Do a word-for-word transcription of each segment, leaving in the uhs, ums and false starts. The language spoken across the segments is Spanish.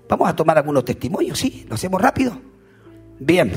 Vamos a tomar algunos testimonios, ¿sí? ¿Lo hacemos rápido? Bien.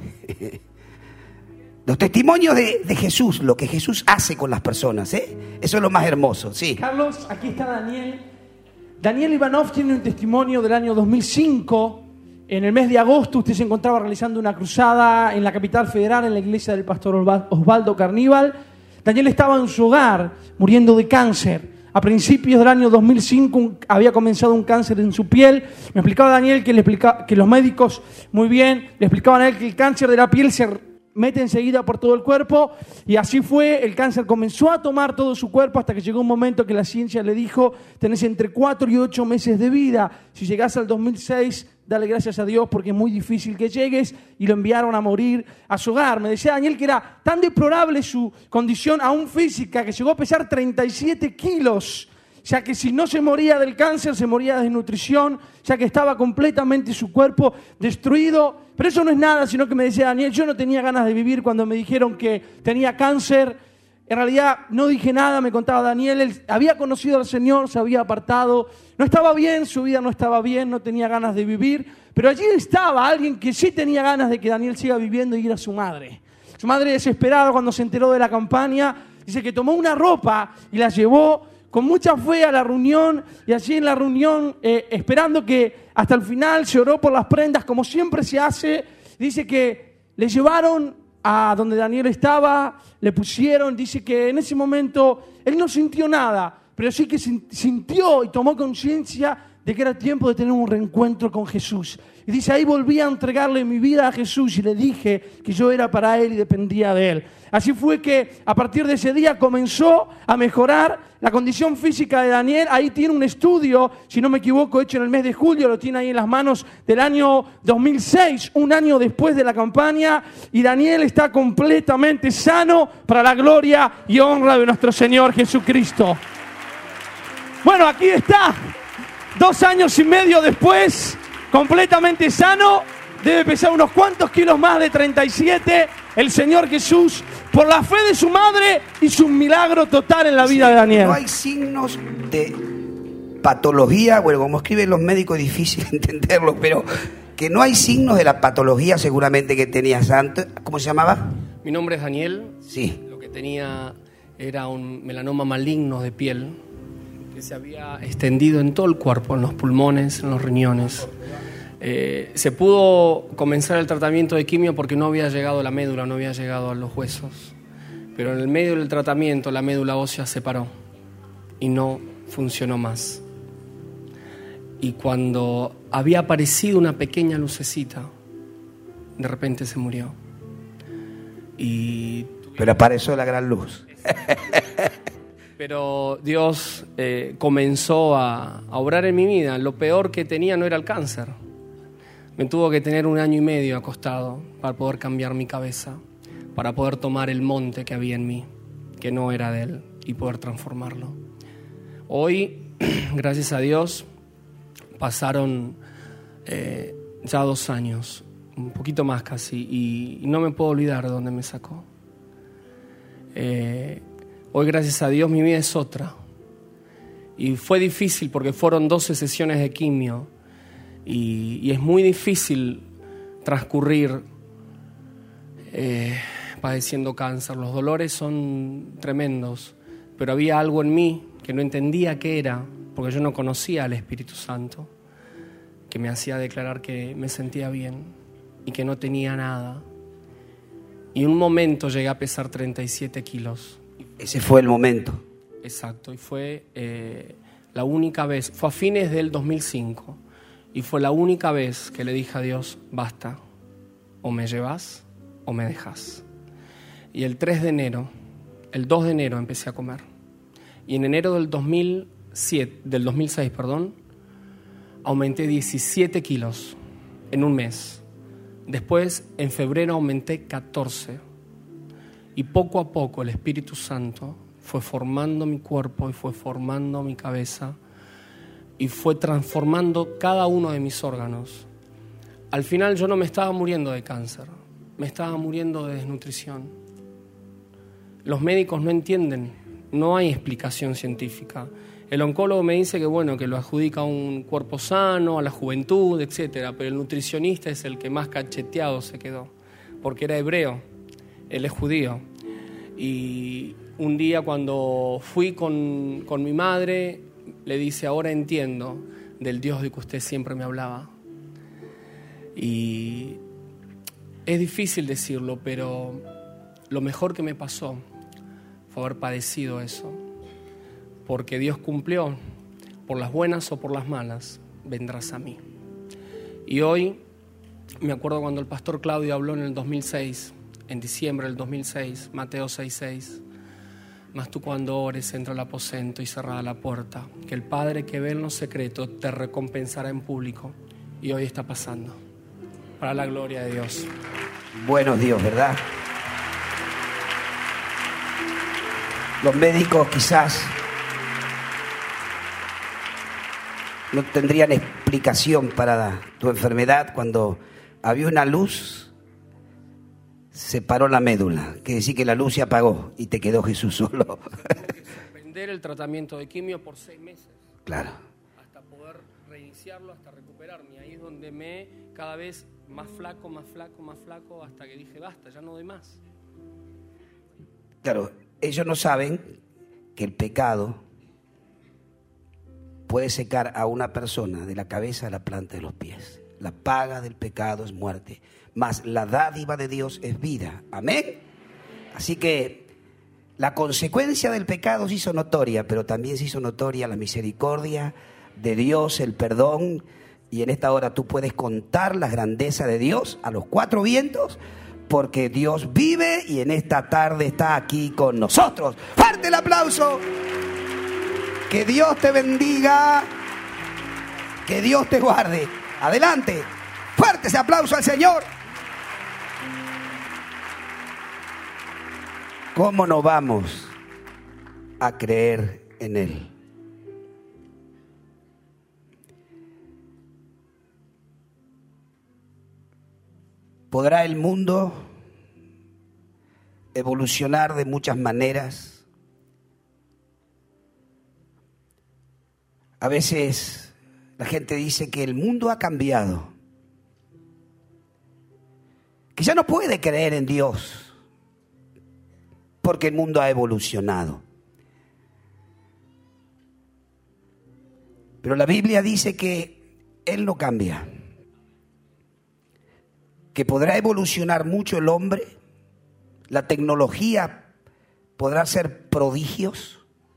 Los testimonios de, de Jesús, lo que Jesús hace con las personas, ¿eh? Eso es lo más hermoso, sí. Carlos, aquí está Daniel. Daniel Ivanov tiene un testimonio del año dos mil cinco. En el mes de agosto usted se encontraba realizando una cruzada en la capital federal, en la iglesia del pastor Osvaldo Carníbal. Daniel estaba en su hogar muriendo de cáncer. A principios del año dos mil cinco un, había comenzado un cáncer en su piel. Me explicaba Daniel que, le explica, que los médicos, muy bien, le explicaban a él que el cáncer de la piel se mete enseguida por todo el cuerpo. Y así fue, el cáncer comenzó a tomar todo su cuerpo hasta que llegó un momento que la ciencia le dijo: tenés entre cuatro y ocho meses de vida. Si llegás al dos mil seis, dale gracias a Dios porque es muy difícil que llegues. Y lo enviaron a morir a su hogar. Me decía Daniel que era tan deplorable su condición aún física que llegó a pesar treinta y siete kilos. Ya que si no se moría del cáncer, se moría de desnutrición, ya que estaba completamente su cuerpo destruido. Pero eso no es nada, sino que me decía Daniel, yo no tenía ganas de vivir cuando me dijeron que tenía cáncer. En realidad no dije nada, me contaba Daniel, él había conocido al Señor, se había apartado, no estaba bien, su vida no estaba bien, no tenía ganas de vivir, pero allí estaba alguien que sí tenía ganas de que Daniel siga viviendo, y era su madre. Su madre, desesperada cuando se enteró de la campaña, dice que tomó una ropa y la llevó con mucha fe a la reunión, y allí en la reunión, eh, esperando que hasta el final, se oró por las prendas, como siempre se hace. Dice que le llevaron a donde Daniel estaba, le pusieron, dice que en ese momento él no sintió nada, pero sí que sintió y tomó conciencia de que era tiempo de tener un reencuentro con Jesús. Y dice, ahí volví a entregarle mi vida a Jesús y le dije que yo era para Él y dependía de Él. Así fue que a partir de ese día comenzó a mejorar la condición física de Daniel. Ahí tiene un estudio, si no me equivoco, hecho en el mes de julio, lo tiene ahí en las manos, del año dos mil seis, un año después de la campaña. Y Daniel está completamente sano para la gloria y honra de nuestro Señor Jesucristo. Bueno, aquí está. Dos años y medio después, completamente sano, debe pesar unos cuantos kilos más de treinta y siete, el Señor Jesús, por la fe de su madre y su milagro total en la vida de Daniel. No hay signos de patología, bueno, como escriben los médicos es difícil entenderlo, pero que no hay signos de la patología seguramente que tenías antes. ¿Cómo se llamaba? Mi nombre es Daniel. Sí. Lo que tenía era un melanoma maligno de piel, que se había extendido en todo el cuerpo, en los pulmones, en los riñones. Eh, se pudo comenzar el tratamiento de quimio porque no había llegado a la médula, no había llegado a los huesos. Pero en el medio del tratamiento la médula ósea se paró y no funcionó más. Y cuando había aparecido una pequeña lucecita, de repente se murió. Y... Pero apareció la gran luz. Pero Dios eh, comenzó a, a obrar en mi vida. Lo peor que tenía no era el cáncer. Me tuvo que tener un año y medio acostado para poder cambiar mi cabeza, para poder tomar el monte que había en mí, que no era de Él, y poder transformarlo. Hoy, gracias a Dios, pasaron eh, ya dos años, un poquito más casi, y, y no me puedo olvidar de dónde me sacó. Eh, Hoy, gracias a Dios, mi vida es otra. Y fue difícil porque fueron doce sesiones de quimio. Y, y es muy difícil transcurrir eh, padeciendo cáncer. Los dolores son tremendos. Pero había algo en mí que no entendía qué era, porque yo no conocía al Espíritu Santo, que me hacía declarar que me sentía bien y que no tenía nada. Y un momento llegué a pesar treinta y siete kilos. Ese fue el momento. Exacto, y fue eh, la única vez, fue a fines del dos mil cinco, y fue la única vez que le dije a Dios, basta, o me llevas o me dejas. Y el tres de enero, el dos de enero empecé a comer, y en enero del dos mil siete, del dos mil seis, perdón, aumenté diecisiete kilos en un mes. Después, en febrero, aumenté catorce. Y poco a poco el Espíritu Santo fue formando mi cuerpo y fue formando mi cabeza y fue transformando cada uno de mis órganos. Al final yo no me estaba muriendo de cáncer, me estaba muriendo de desnutrición. Los médicos no entienden, no hay explicación científica. El oncólogo me dice que bueno, que lo adjudica a un cuerpo sano, a la juventud, etcétera, pero el nutricionista es el que más cacheteado se quedó, porque era hebreo, él es judío. Y un día cuando fui con, con mi madre, le dice, ahora entiendo del Dios de que usted siempre me hablaba. Y es difícil decirlo, pero lo mejor que me pasó fue haber padecido eso. Porque Dios cumplió, por las buenas o por las malas, vendrás a mí. Y hoy, me acuerdo cuando el pastor Claudio habló en el dos mil seis, en diciembre del dos mil seis, Mateo seis seis, mas tú cuando ores, entra al aposento y cerrada la puerta, que el Padre que ve en lo secreto te recompensará en público. Y hoy está pasando, para la gloria de Dios. Buenos Dios, ¿verdad? Los médicos quizás no tendrían explicación para tu enfermedad. Cuando había una luz, se paró la médula. Quiere decir que la luz se apagó y te quedó Jesús solo. Suspender el tratamiento de quimio por seis meses. Claro. Hasta poder reiniciarlo, hasta recuperarme. Ahí es donde me cada vez más flaco, más flaco, más flaco, hasta que dije, basta, ya no doy más. Claro, ellos no saben que el pecado puede secar a una persona de la cabeza a la planta de los pies. La paga del pecado es muerte, mas la dádiva de Dios es vida. Amén. Así que la consecuencia del pecado se hizo notoria, pero también se hizo notoria la misericordia de Dios, el perdón. Y en esta hora tú puedes contar la grandeza de Dios a los cuatro vientos, porque Dios vive y en esta tarde está aquí con nosotros. ¡Fuerte el aplauso! Que Dios te bendiga, que Dios te guarde. Adelante, fuerte ese aplauso al Señor. ¿Cómo no vamos a creer en Él? ¿Podrá el mundo evolucionar de muchas maneras? A veces la gente dice que el mundo ha cambiado, que ya no puede creer en Dios porque el mundo ha evolucionado. Pero la Biblia dice que Él no cambia, que podrá evolucionar mucho el hombre, la tecnología podrá hacer prodigios,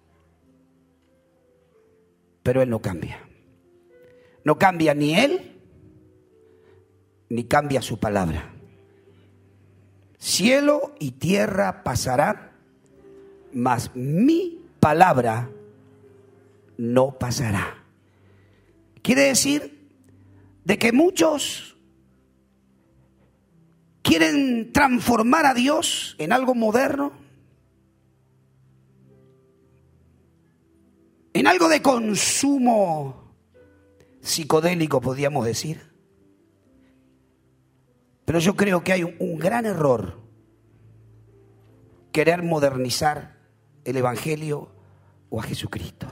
pero Él no cambia. No cambia ni Él, ni cambia su palabra. Cielo y tierra pasarán, mas mi palabra no pasará. Quiere decir de que muchos quieren transformar a Dios en algo moderno, en algo de consumo psicodélico, podríamos decir. Pero yo creo que hay un, un gran error querer modernizar el Evangelio o a Jesucristo.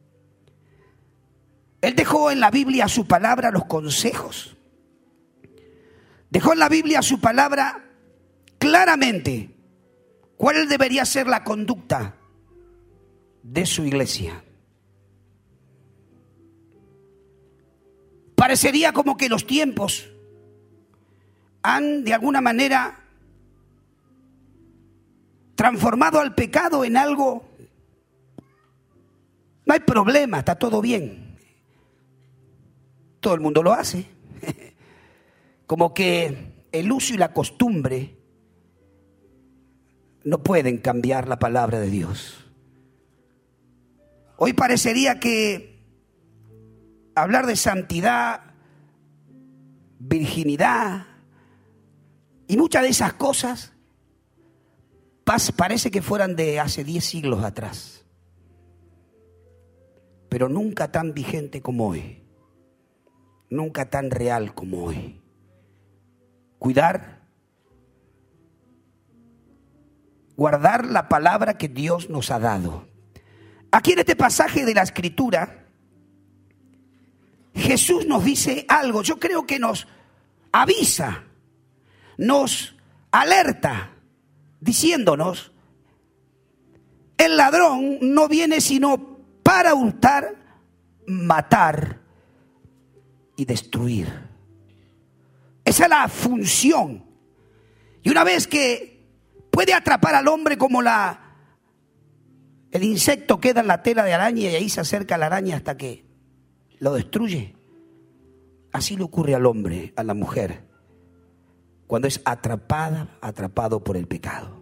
Él dejó en la Biblia su palabra los consejos. Dejó en la Biblia su palabra claramente cuál debería ser la conducta de su iglesia. Parecería como que los tiempos han de alguna manera transformado al pecado en algo. No hay problema, está todo bien. Todo el mundo lo hace. Como que el uso y la costumbre no pueden cambiar la palabra de Dios. Hoy parecería que hablar de santidad, virginidad y muchas de esas cosas parece que fueran de hace diez siglos atrás, pero nunca tan vigente como hoy, nunca tan real como hoy. Cuidar, guardar la palabra que Dios nos ha dado. Aquí en este pasaje de la Escritura, Jesús nos dice algo. Yo creo que nos avisa, nos alerta, diciéndonos: el ladrón no viene sino para hurtar, matar y destruir. Esa es la función. Y una vez que puede atrapar al hombre como la el insecto queda en la tela de araña y ahí se acerca a la araña hasta que lo destruye, así le ocurre al hombre, a la mujer, cuando es atrapada, atrapado por el pecado.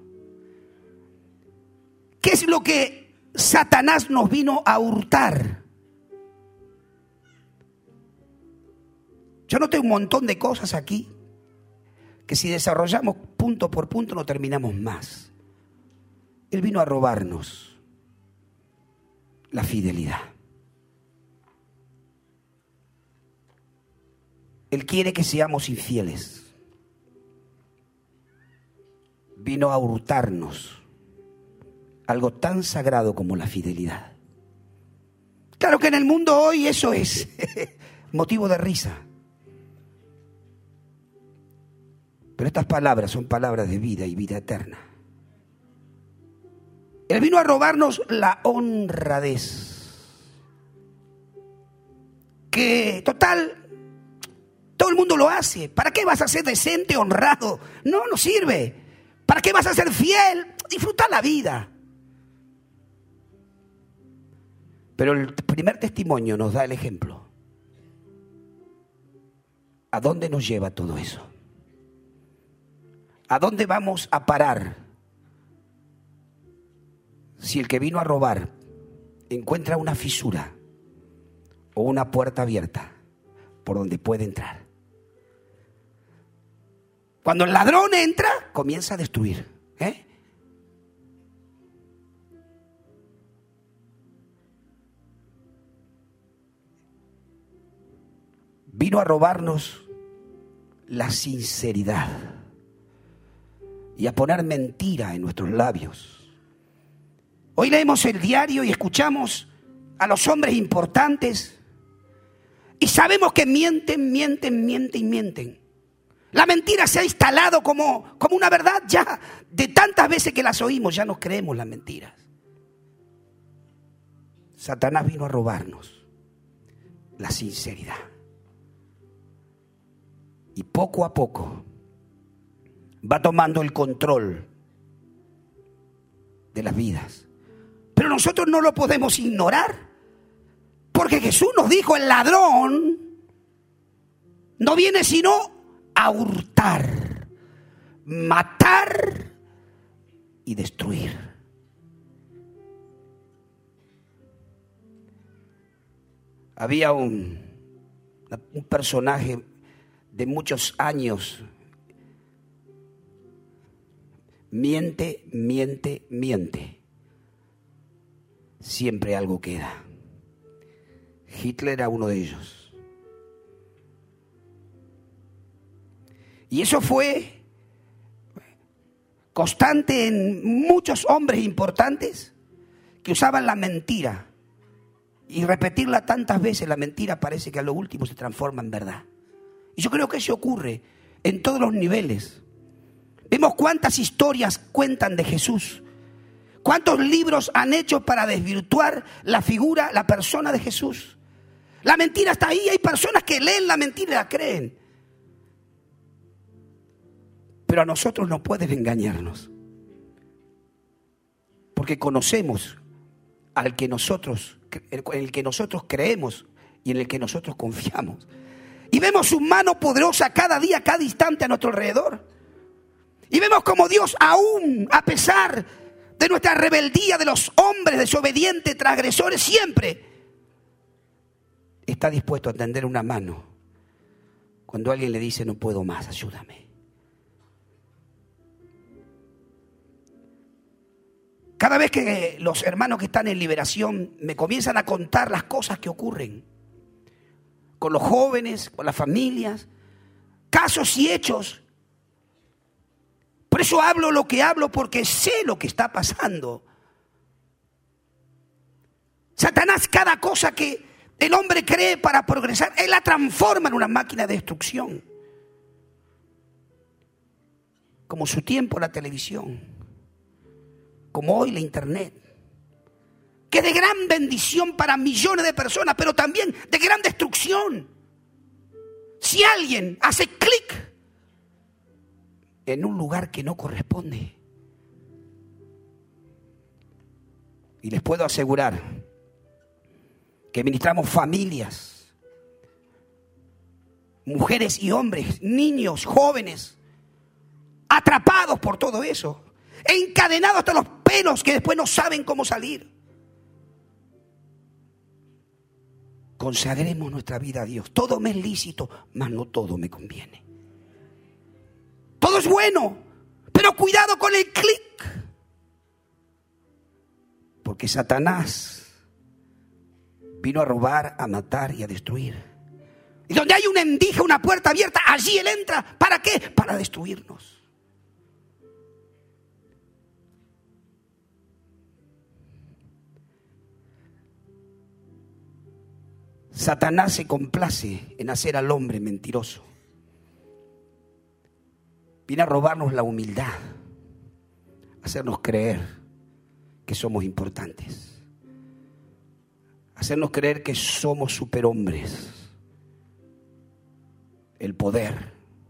¿Qué es lo que Satanás nos vino a hurtar? Yo noté un montón de cosas aquí que si desarrollamos punto por punto no terminamos más. Él vino a robarnos la fidelidad. Él quiere que seamos infieles. Vino a hurtarnos algo tan sagrado como la fidelidad. Claro que en el mundo hoy eso es motivo de risa. Pero estas palabras son palabras de vida y vida eterna. Él vino a robarnos la honradez. Que total, todo el mundo lo hace. ¿Para qué vas a ser decente, honrado? No, no sirve. ¿Para qué vas a ser fiel? Disfruta la vida. Pero el primer testimonio nos da el ejemplo. ¿A dónde nos lleva todo eso? ¿A dónde vamos a parar si el que vino a robar encuentra una fisura o una puerta abierta por donde puede entrar? Cuando el ladrón entra, comienza a destruir. ¿eh? Vino a robarnos la sinceridad y a poner mentira en nuestros labios. Hoy leemos el diario y escuchamos a los hombres importantes y sabemos que mienten, mienten, mienten y mienten. La mentira se ha instalado como, como una verdad ya. De tantas veces que las oímos ya nos creemos las mentiras. Satanás vino a robarnos la sinceridad. Y poco a poco va tomando el control de las vidas. Pero nosotros no lo podemos ignorar. Porque Jesús nos dijo: el ladrón no viene sino a hurtar, matar y destruir. Había un, un personaje de muchos años. Miente, miente, miente. Siempre algo queda. Hitler era uno de ellos. Y eso fue constante en muchos hombres importantes que usaban la mentira. Y repetirla tantas veces, la mentira parece que a lo último se transforma en verdad. Y yo creo que eso ocurre en todos los niveles. Vemos cuántas historias cuentan de Jesús. Cuántos libros han hecho para desvirtuar la figura, la persona de Jesús. La mentira está ahí. Hay personas que leen la mentira y la creen. Pero a nosotros no pueden engañarnos. Porque conocemos al que nosotros, en el que nosotros creemos y en el que nosotros confiamos. Y vemos su mano poderosa cada día, cada instante a nuestro alrededor. Y vemos como Dios, aún a pesar de nuestra rebeldía, de los hombres desobedientes, transgresores, siempre está dispuesto a tender una mano cuando alguien le dice: no puedo más, ayúdame. Cada vez que los hermanos que están en liberación me comienzan a contar las cosas que ocurren con los jóvenes, con las familias, casos y hechos. Por eso hablo lo que hablo, porque sé lo que está pasando. Satanás, cada cosa que el hombre cree para progresar, él la transforma en una máquina de destrucción. Como su tiempo la televisión, como hoy la internet, que es de gran bendición para millones de personas, pero también de gran destrucción. Si alguien hace clic en un lugar que no corresponde, y les puedo asegurar que ministramos familias, mujeres y hombres, niños, jóvenes, atrapados por todo eso, encadenados hasta los pelos que después no saben cómo salir. Consagremos nuestra vida a Dios. Todo me es lícito, mas no todo me conviene. Todo es bueno, pero cuidado con el clic. Porque Satanás vino a robar, a matar y a destruir. Y donde hay una endija, una puerta abierta, allí él entra. ¿Para qué? Para destruirnos. Satanás se complace en hacer al hombre mentiroso. Viene a robarnos la humildad, hacernos creer que somos importantes, hacernos creer que somos superhombres, el poder,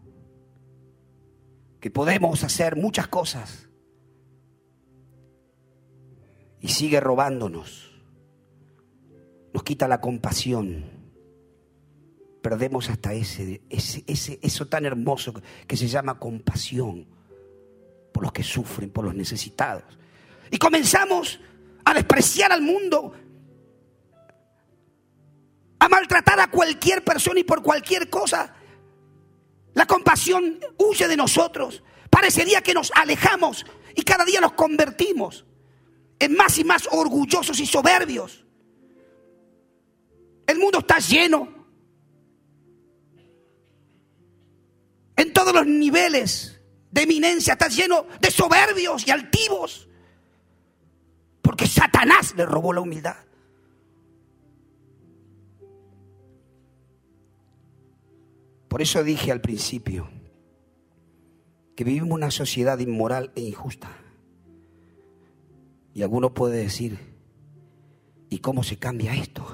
que podemos hacer muchas cosas, y sigue robándonos. Nos quita la compasión. Perdemos hasta ese, ese, ese, eso tan hermoso que se llama compasión por los que sufren, por los necesitados. Y comenzamos a despreciar al mundo, a maltratar a cualquier persona y por cualquier cosa. La compasión huye de nosotros. Parecería que nos alejamos y cada día nos convertimos en más y más orgullosos y soberbios. El mundo está lleno, en todos los niveles de eminencia, está lleno de soberbios y altivos, porque Satanás le robó la humildad. Por eso dije al principio que vivimos una sociedad inmoral e injusta. Y alguno puede decir, ¿y cómo se cambia esto?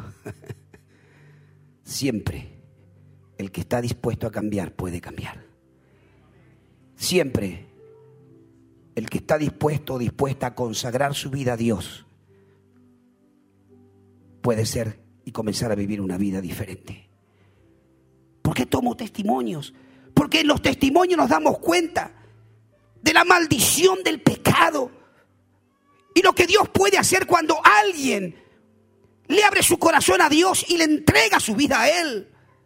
Siempre el que está dispuesto a cambiar puede cambiar. Siempre el que está dispuesto o dispuesta a consagrar su vida a Dios puede ser y comenzar a vivir una vida diferente. ¿Por qué tomo testimonios? Porque en los testimonios nos damos cuenta de la maldición del pecado y lo que Dios puede hacer cuando alguien le abre su corazón a Dios y le entrega su vida a Él.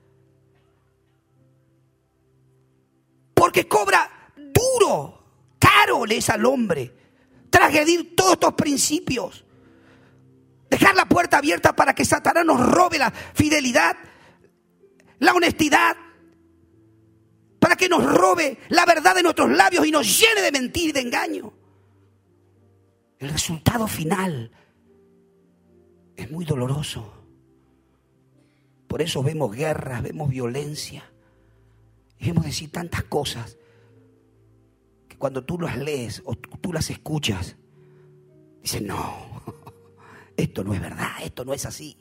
Porque cobra duro, caro le es al hombre transgredir todos estos principios. Dejar la puerta abierta para que Satanás nos robe la fidelidad, la honestidad, para que nos robe la verdad de nuestros labios y nos llene de mentira y de engaño. El resultado final es muy doloroso. Por eso vemos guerras, vemos violencia. Y vemos decir tantas cosas que cuando tú las lees o tú las escuchas, dices, no, esto no es verdad, esto no es así.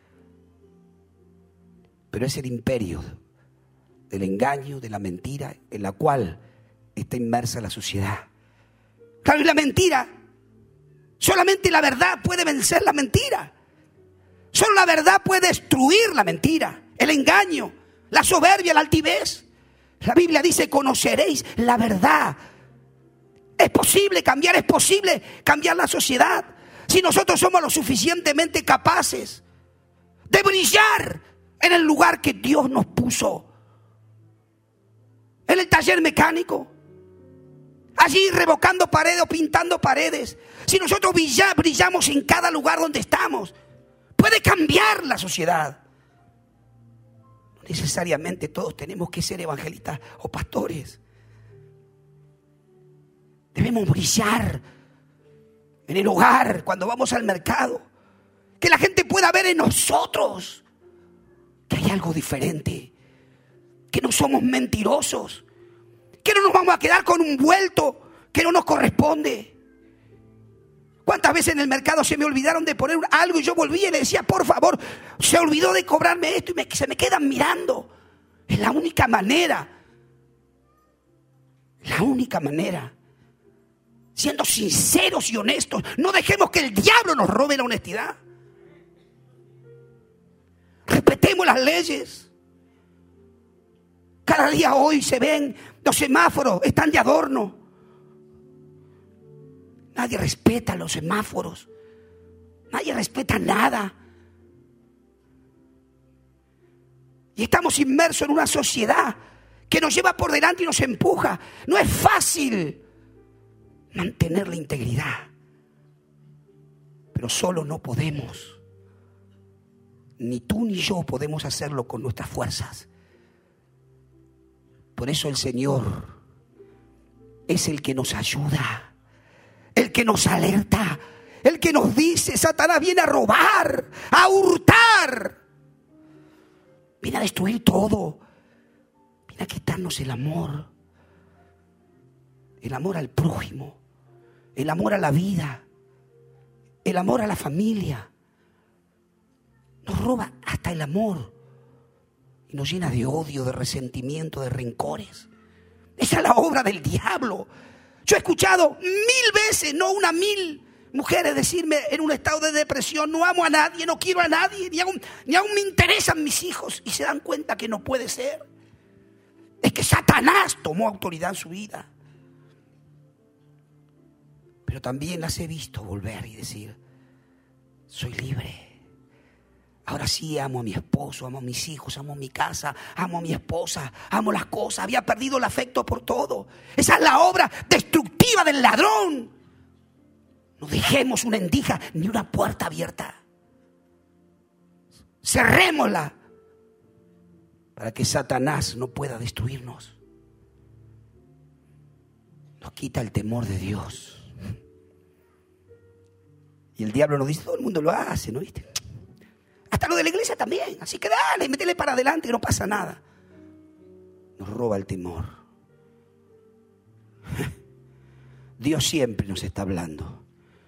Pero es el imperio del engaño, de la mentira, en la cual está inmersa la sociedad. Claro, y la mentira, solamente la verdad puede vencer la mentira. Solo la verdad puede destruir la mentira, el engaño, la soberbia, la altivez. La Biblia dice, conoceréis la verdad. Es posible cambiar, es posible cambiar la sociedad. Si nosotros somos lo suficientemente capaces de brillar en el lugar que Dios nos puso. En el taller mecánico. Allí revocando paredes o pintando paredes. Si nosotros brillamos en cada lugar donde estamos, puede cambiar la sociedad. No necesariamente todos tenemos que ser evangelistas o pastores. Debemos brillar en el hogar, cuando vamos al mercado, Que la gente pueda ver en nosotros que hay algo diferente. Que no somos mentirosos. Que no nos vamos a quedar con un vuelto que no nos corresponde. ¿Cuántas veces en el mercado se me olvidaron de poner algo y yo volví y le decía, por favor, se olvidó de cobrarme esto y me, se me quedan mirando? Es la única manera. La única manera. Siendo sinceros y honestos. No dejemos que el diablo nos robe la honestidad. Respetemos las leyes. Cada día hoy se ven los semáforos, están de adorno. Nadie respeta los semáforos. Nadie respeta nada. Y estamos inmersos en una sociedad que nos lleva por delante y nos empuja. No es fácil mantener la integridad. Pero solo no podemos. Ni tú ni yo podemos hacerlo con nuestras fuerzas. Por eso el Señor es el que nos ayuda. El que nos alerta, el que nos dice, Satanás viene a robar, a hurtar, viene a destruir todo, viene a quitarnos el amor, el amor al prójimo, el amor a la vida, el amor a la familia. Nos roba hasta el amor y nos llena de odio, de resentimiento, de rencores. Esa es la obra del diablo. Yo he escuchado mil veces, no una mil mujeres decirme en un estado de depresión, no amo a nadie, no quiero a nadie, ni aún, ni aún me interesan mis hijos. Y se dan cuenta que no puede ser. Es que Satanás tomó autoridad en su vida. Pero también las he visto volver y decir, soy libre. Ahora sí amo a mi esposo, amo a mis hijos, amo mi casa, amo a mi esposa, amo las cosas. Había perdido el afecto por todo. Esa es la obra destructiva del ladrón. No dejemos una endija ni una puerta abierta. Cerrémosla para que Satanás no pueda destruirnos. Nos quita el temor de Dios. Y el diablo nos dice, todo el mundo lo hace, ¿no viste? Hasta lo de la iglesia también. Así que dale, métele para adelante que no pasa nada. Nos roba el temor. Dios siempre nos está hablando.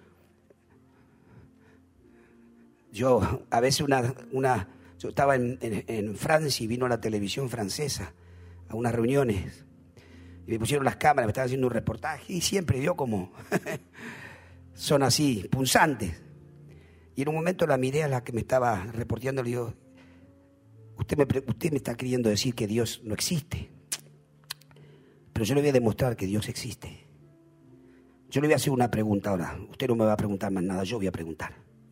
Yo a veces una, una yo estaba en, en, en Francia y vino a la televisión francesa a unas reuniones y me pusieron las cámaras, me estaban haciendo un reportaje y siempre vio como son así, punzantes. Y en un momento la miré a la que me estaba reporteando, le digo, usted me, usted me está queriendo decir que Dios no existe. Pero yo le voy a demostrar que Dios existe. Yo le voy a hacer una pregunta ahora. Usted no me va a preguntar más nada, yo voy a preguntar.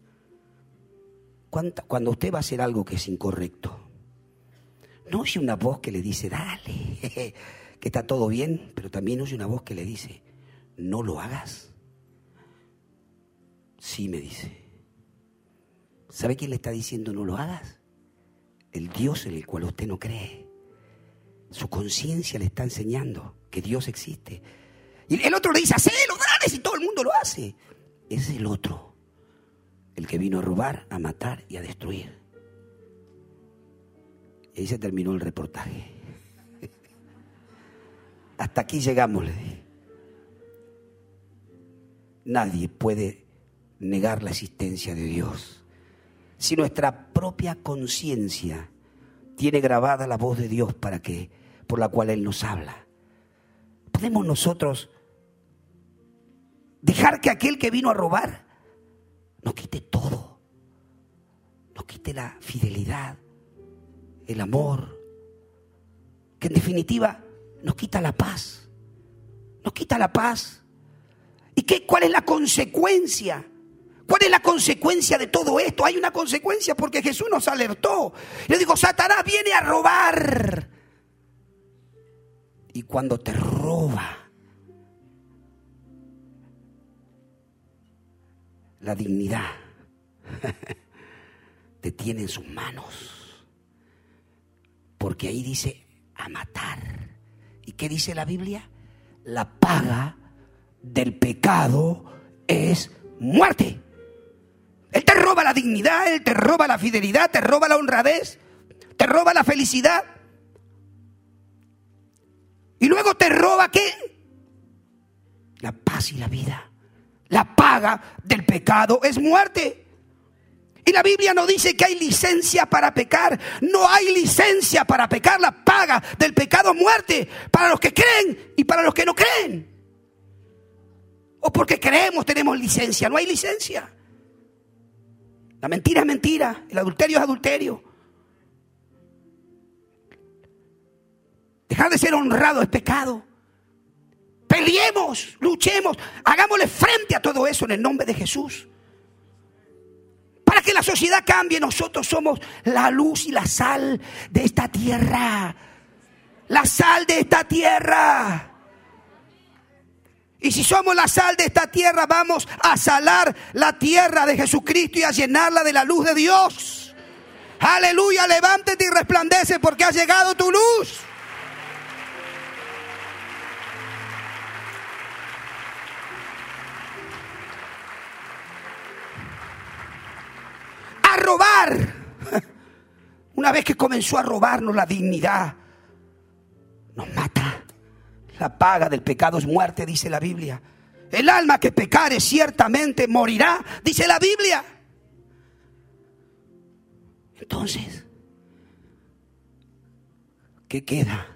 Cuando usted va a hacer algo que es incorrecto, no oye una voz que le dice, dale, que está todo bien, pero también oye una voz que le dice, no lo hagas. Sí, me dice. ¿Sabe quién le está diciendo no lo hagas? El Dios en el cual usted no cree. Su conciencia le está enseñando que Dios existe. Y el otro le dice, hacelo, dale, si todo el mundo lo hace. Ese es el otro, el que vino a robar, a matar y a destruir. Y ahí se terminó el reportaje. Hasta aquí llegamos, le dije. Nadie puede negar la existencia de Dios. Si nuestra propia conciencia tiene grabada la voz de Dios para que, por la cual Él nos habla, ¿podemos nosotros dejar que aquel que vino a robar nos quite todo? Nos quite la fidelidad, el amor, que en definitiva nos quita la paz. Nos quita la paz. ¿Y qué, cuál es la consecuencia? ¿Cuál es la consecuencia de todo esto? Hay una consecuencia porque Jesús nos alertó. Le dijo, Satanás viene a robar. Y cuando te roba la dignidad, te tiene en sus manos. Porque ahí dice a matar. ¿Y qué dice la Biblia? La paga del pecado es muerte. Él te roba la dignidad, Él te roba la fidelidad, te roba la honradez, te roba la felicidad. Y luego te roba ¿qué? La paz y la vida. La paga del pecado es muerte. Y la Biblia no dice que hay licencia para pecar. No hay licencia para pecar. La paga del pecado es muerte. Para los que creen y para los que no creen. O porque creemos tenemos licencia. No hay licencia. La mentira es mentira. El adulterio es adulterio. Dejar de ser honrado es pecado. Peleemos, luchemos, hagámosle frente a todo eso en el nombre de Jesús. Para que la sociedad cambie, nosotros somos la luz y la sal de esta tierra. La sal de esta tierra. Y si somos la sal de esta tierra, vamos a salar la tierra de Jesucristo y a llenarla de la luz de Dios. Aleluya, levántate y resplandece porque ha llegado tu luz. A robar. Una vez que comenzó a robarnos la dignidad, nos mata. La paga del pecado es muerte, dice la Biblia. El alma que pecare ciertamente morirá, dice la Biblia. Entonces, ¿qué queda?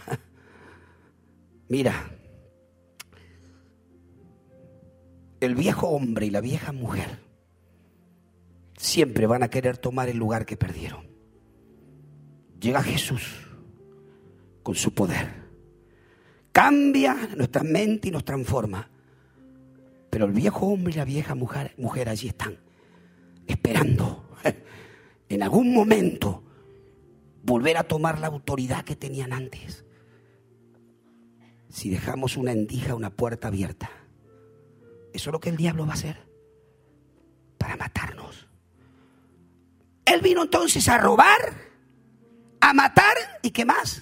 Mira, el viejo hombre y la vieja mujer siempre van a querer tomar el lugar que perdieron. Llega Jesús con su poder. Cambia nuestra mente y nos transforma. Pero el viejo hombre y la vieja mujer, mujer allí están, esperando en algún momento volver a tomar la autoridad que tenían antes. Si dejamos una endija, una puerta abierta, eso es lo que el diablo va a hacer para matarnos. Él vino entonces a robar, a matar y ¿qué más?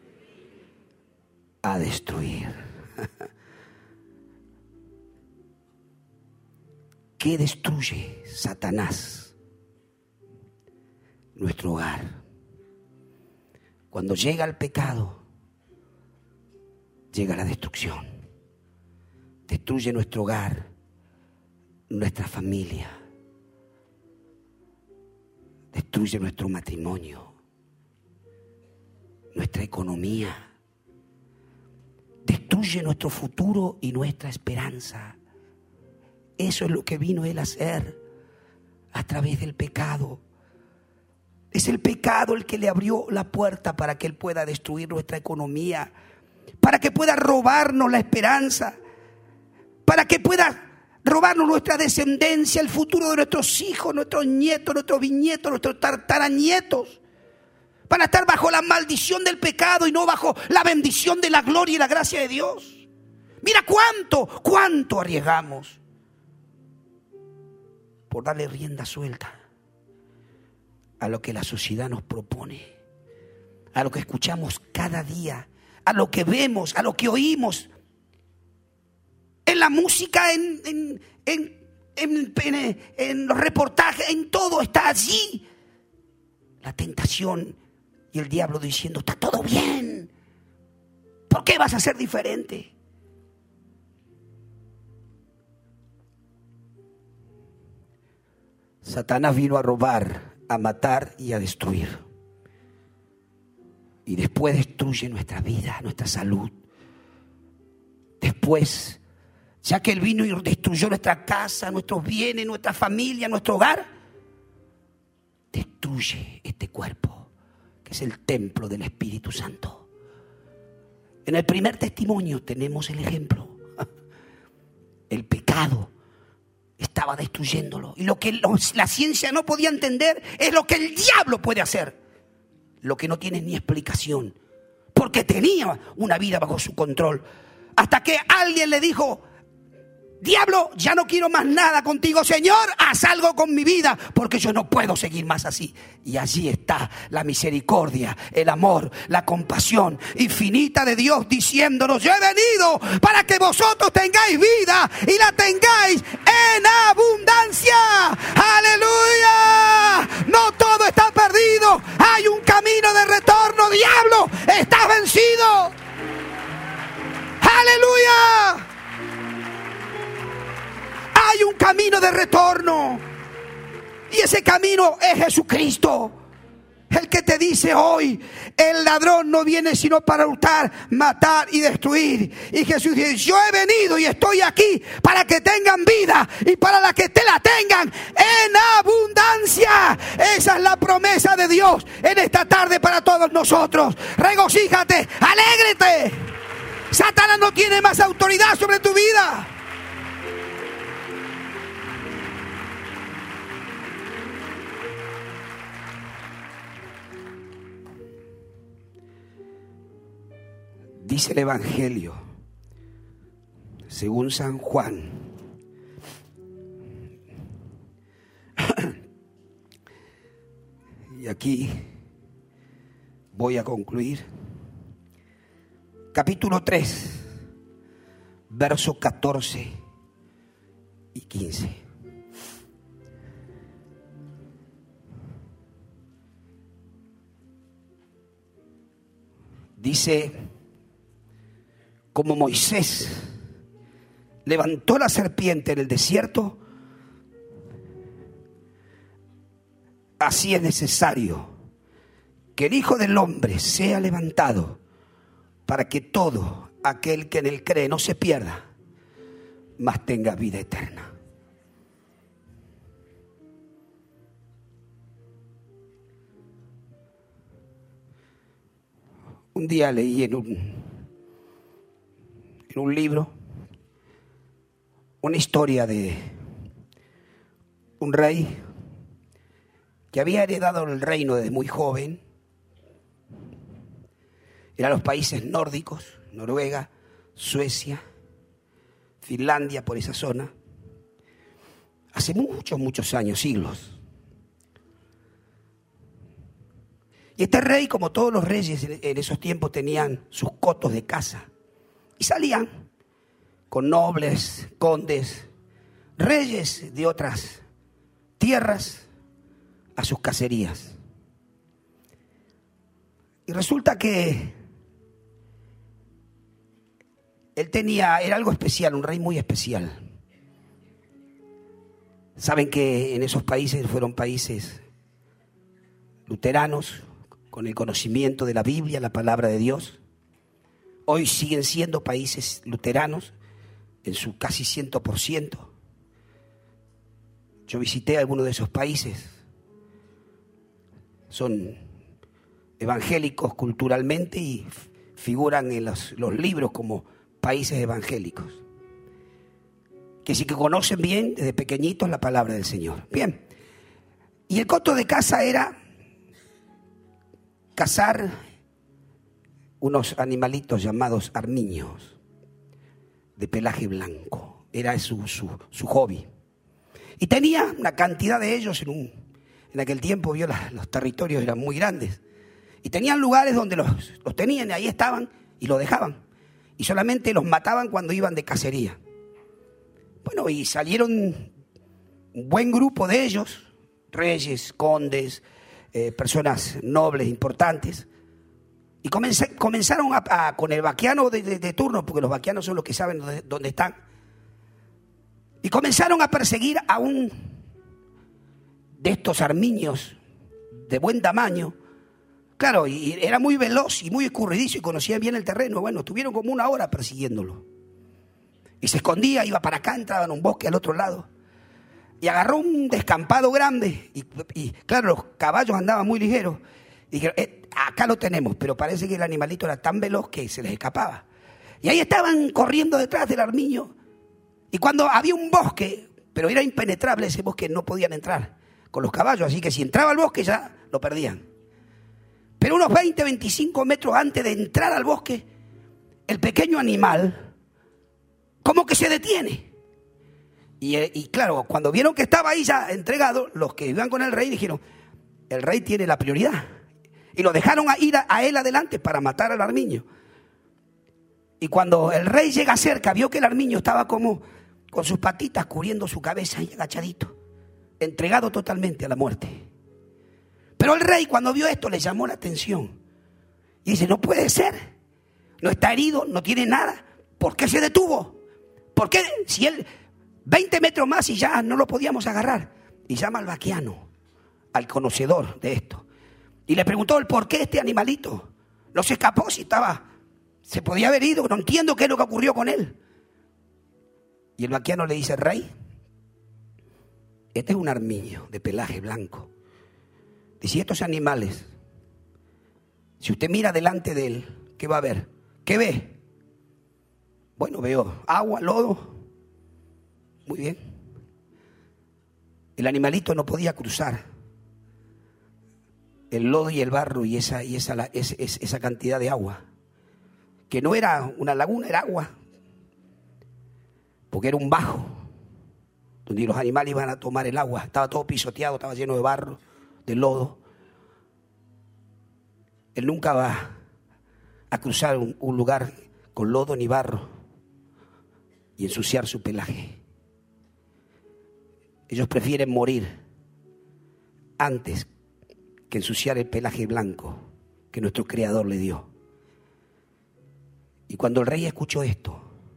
A destruir. ¿Qué destruye Satanás? Nuestro hogar. Cuando llega el pecado, llega la destrucción. Destruye nuestro hogar, nuestra familia. Destruye nuestro matrimonio, nuestra economía. Destruye nuestro futuro y nuestra esperanza. Eso es lo que vino Él a hacer a través del pecado. Es el pecado el que le abrió la puerta para que Él pueda destruir nuestra economía, para que pueda robarnos la esperanza, para que pueda robarnos nuestra descendencia, el futuro de nuestros hijos, nuestros nietos, nuestros bisnietos, nuestros tataranietos. Van a estar bajo la maldición del pecado y no bajo la bendición de la gloria y la gracia de Dios. Mira cuánto, cuánto arriesgamos por darle rienda suelta a lo que la sociedad nos propone, a lo que escuchamos cada día, a lo que vemos, a lo que oímos. En la música, en, en, en, en, en, en los reportajes, en todo está allí la tentación y el diablo diciendo: está todo bien, ¿por qué vas a ser diferente? Satanás vino a robar, a matar y a destruir. Y después destruye nuestra vida, nuestra salud. Después, ya que Él vino y destruyó nuestra casa, nuestros bienes, nuestra familia, nuestro hogar, destruye este cuerpo, que es el templo del Espíritu Santo. En el primer testimonio tenemos el ejemplo. El pecado estaba destruyéndolo. Y lo que la ciencia no podía entender es lo que el diablo puede hacer. Lo que no tiene ni explicación. Porque tenía una vida bajo su control. Hasta que alguien le dijo: Diablo, ya no quiero más nada contigo, Señor, haz algo con mi vida, porque yo no puedo seguir más así. Y allí está la misericordia, el amor, la compasión infinita de Dios diciéndonos: yo he venido para que vosotros tengáis vida y la tengáis en abundancia. ¡Aleluya! No todo está perdido, hay un camino de retorno. Diablo, estás vencido. ¡Aleluya! Hay un camino de retorno. Y ese camino es Jesucristo. El que te dice hoy: el ladrón no viene sino para hurtar, matar y destruir. Y Jesús dice: yo he venido y estoy aquí para que tengan vida y para la que te la tengan en abundancia. Esa es la promesa de Dios en esta tarde para todos nosotros. Regocíjate, alégrate. Satanás no tiene más autoridad sobre tu vida. Dice el Evangelio según San Juan, y aquí voy a concluir, capítulo tres, versos catorce y quince. Dice: como Moisés levantó la serpiente en el desierto, así es necesario que el Hijo del Hombre sea levantado, para que todo aquel que en él cree no se pierda, mas tenga vida eterna. Un día leí en un en un libro una historia de un rey que había heredado el reino desde muy joven. Eran los países nórdicos, Noruega, Suecia, Finlandia, por esa zona, hace muchos, muchos años, siglos. Y este rey, como todos los reyes en esos tiempos, tenían sus cotos de caza. Y salían con nobles, condes, reyes de otras tierras a sus cacerías. Y resulta que él tenía, era algo especial, un rey muy especial. Saben que en esos países fueron países luteranos, con el conocimiento de la Biblia, la palabra de Dios. Hoy siguen siendo países luteranos en su casi cien por ciento. Yo visité algunos de esos países. Son evangélicos culturalmente y figuran en los, los libros como países evangélicos, que sí que conocen bien desde pequeñitos la palabra del Señor. Bien, y el coto de caza era cazar unos animalitos llamados armiños de pelaje blanco. Era su, su, su hobby. Y tenía una cantidad de ellos en un, en aquel tiempo, vio, la, los territorios eran muy grandes. Y tenían lugares donde los, los tenían, y ahí estaban y los dejaban. Y solamente los mataban cuando iban de cacería. Bueno, y salieron un buen grupo de ellos, reyes, condes, eh, personas nobles, importantes. Y comencé, comenzaron a, a, con el vaquiano de, de, de turno, porque los vaquianos son los que saben dónde, dónde están. Y comenzaron a perseguir a un de estos armiños de buen tamaño. Claro, y era muy veloz y muy escurridizo y conocía bien el terreno. Bueno, estuvieron como una hora persiguiéndolo. Y se escondía, iba para acá, entraba en un bosque al otro lado. Y agarró un descampado grande. Y, y claro, los caballos andaban muy ligeros. Y dijeron, eh, acá lo tenemos, pero parece que el animalito era tan veloz que se les escapaba. Y ahí estaban corriendo detrás del armiño. Y cuando había un bosque, pero era impenetrable ese bosque, no podían entrar con los caballos. Así que si entraba al bosque ya lo perdían. Pero unos veinte, veinticinco metros antes de entrar al bosque, el pequeño animal como que se detiene. Y, y claro, cuando vieron que estaba ahí ya entregado, los que iban con el rey dijeron, el rey tiene la prioridad. Y lo dejaron a ir a, a él adelante para matar al armiño. Y cuando el rey llega cerca, vio que el armiño estaba como con sus patitas cubriendo su cabeza y agachadito, entregado totalmente a la muerte. Pero el rey, cuando vio esto, le llamó la atención. Y dice, no puede ser. No está herido, no tiene nada. ¿Por qué se detuvo? ¿Por qué? Si él, veinte metros más y ya no lo podíamos agarrar. Y llama al vaquiano, al conocedor de esto. Y le preguntó el por qué este animalito no se escapó si estaba, se podía haber ido. No entiendo qué es lo que ocurrió con él. Y el vaquiano le dice, rey, este es un armiño de pelaje blanco. Dice, estos animales, si usted mira delante de él, ¿qué va a ver? ¿Qué ve? Bueno, veo agua, lodo. Muy bien. El animalito no podía cruzar el lodo y el barro y esa, y esa, esa, esa cantidad de agua. Que no era una laguna, era agua. Porque era un bajo donde los animales iban a tomar el agua. Estaba todo pisoteado, estaba lleno de barro, de lodo. Él nunca va a cruzar un, un lugar con lodo ni barro y ensuciar su pelaje. Ellos prefieren morir antes que ensuciar el pelaje blanco que nuestro Creador le dio. Y cuando el rey escuchó esto,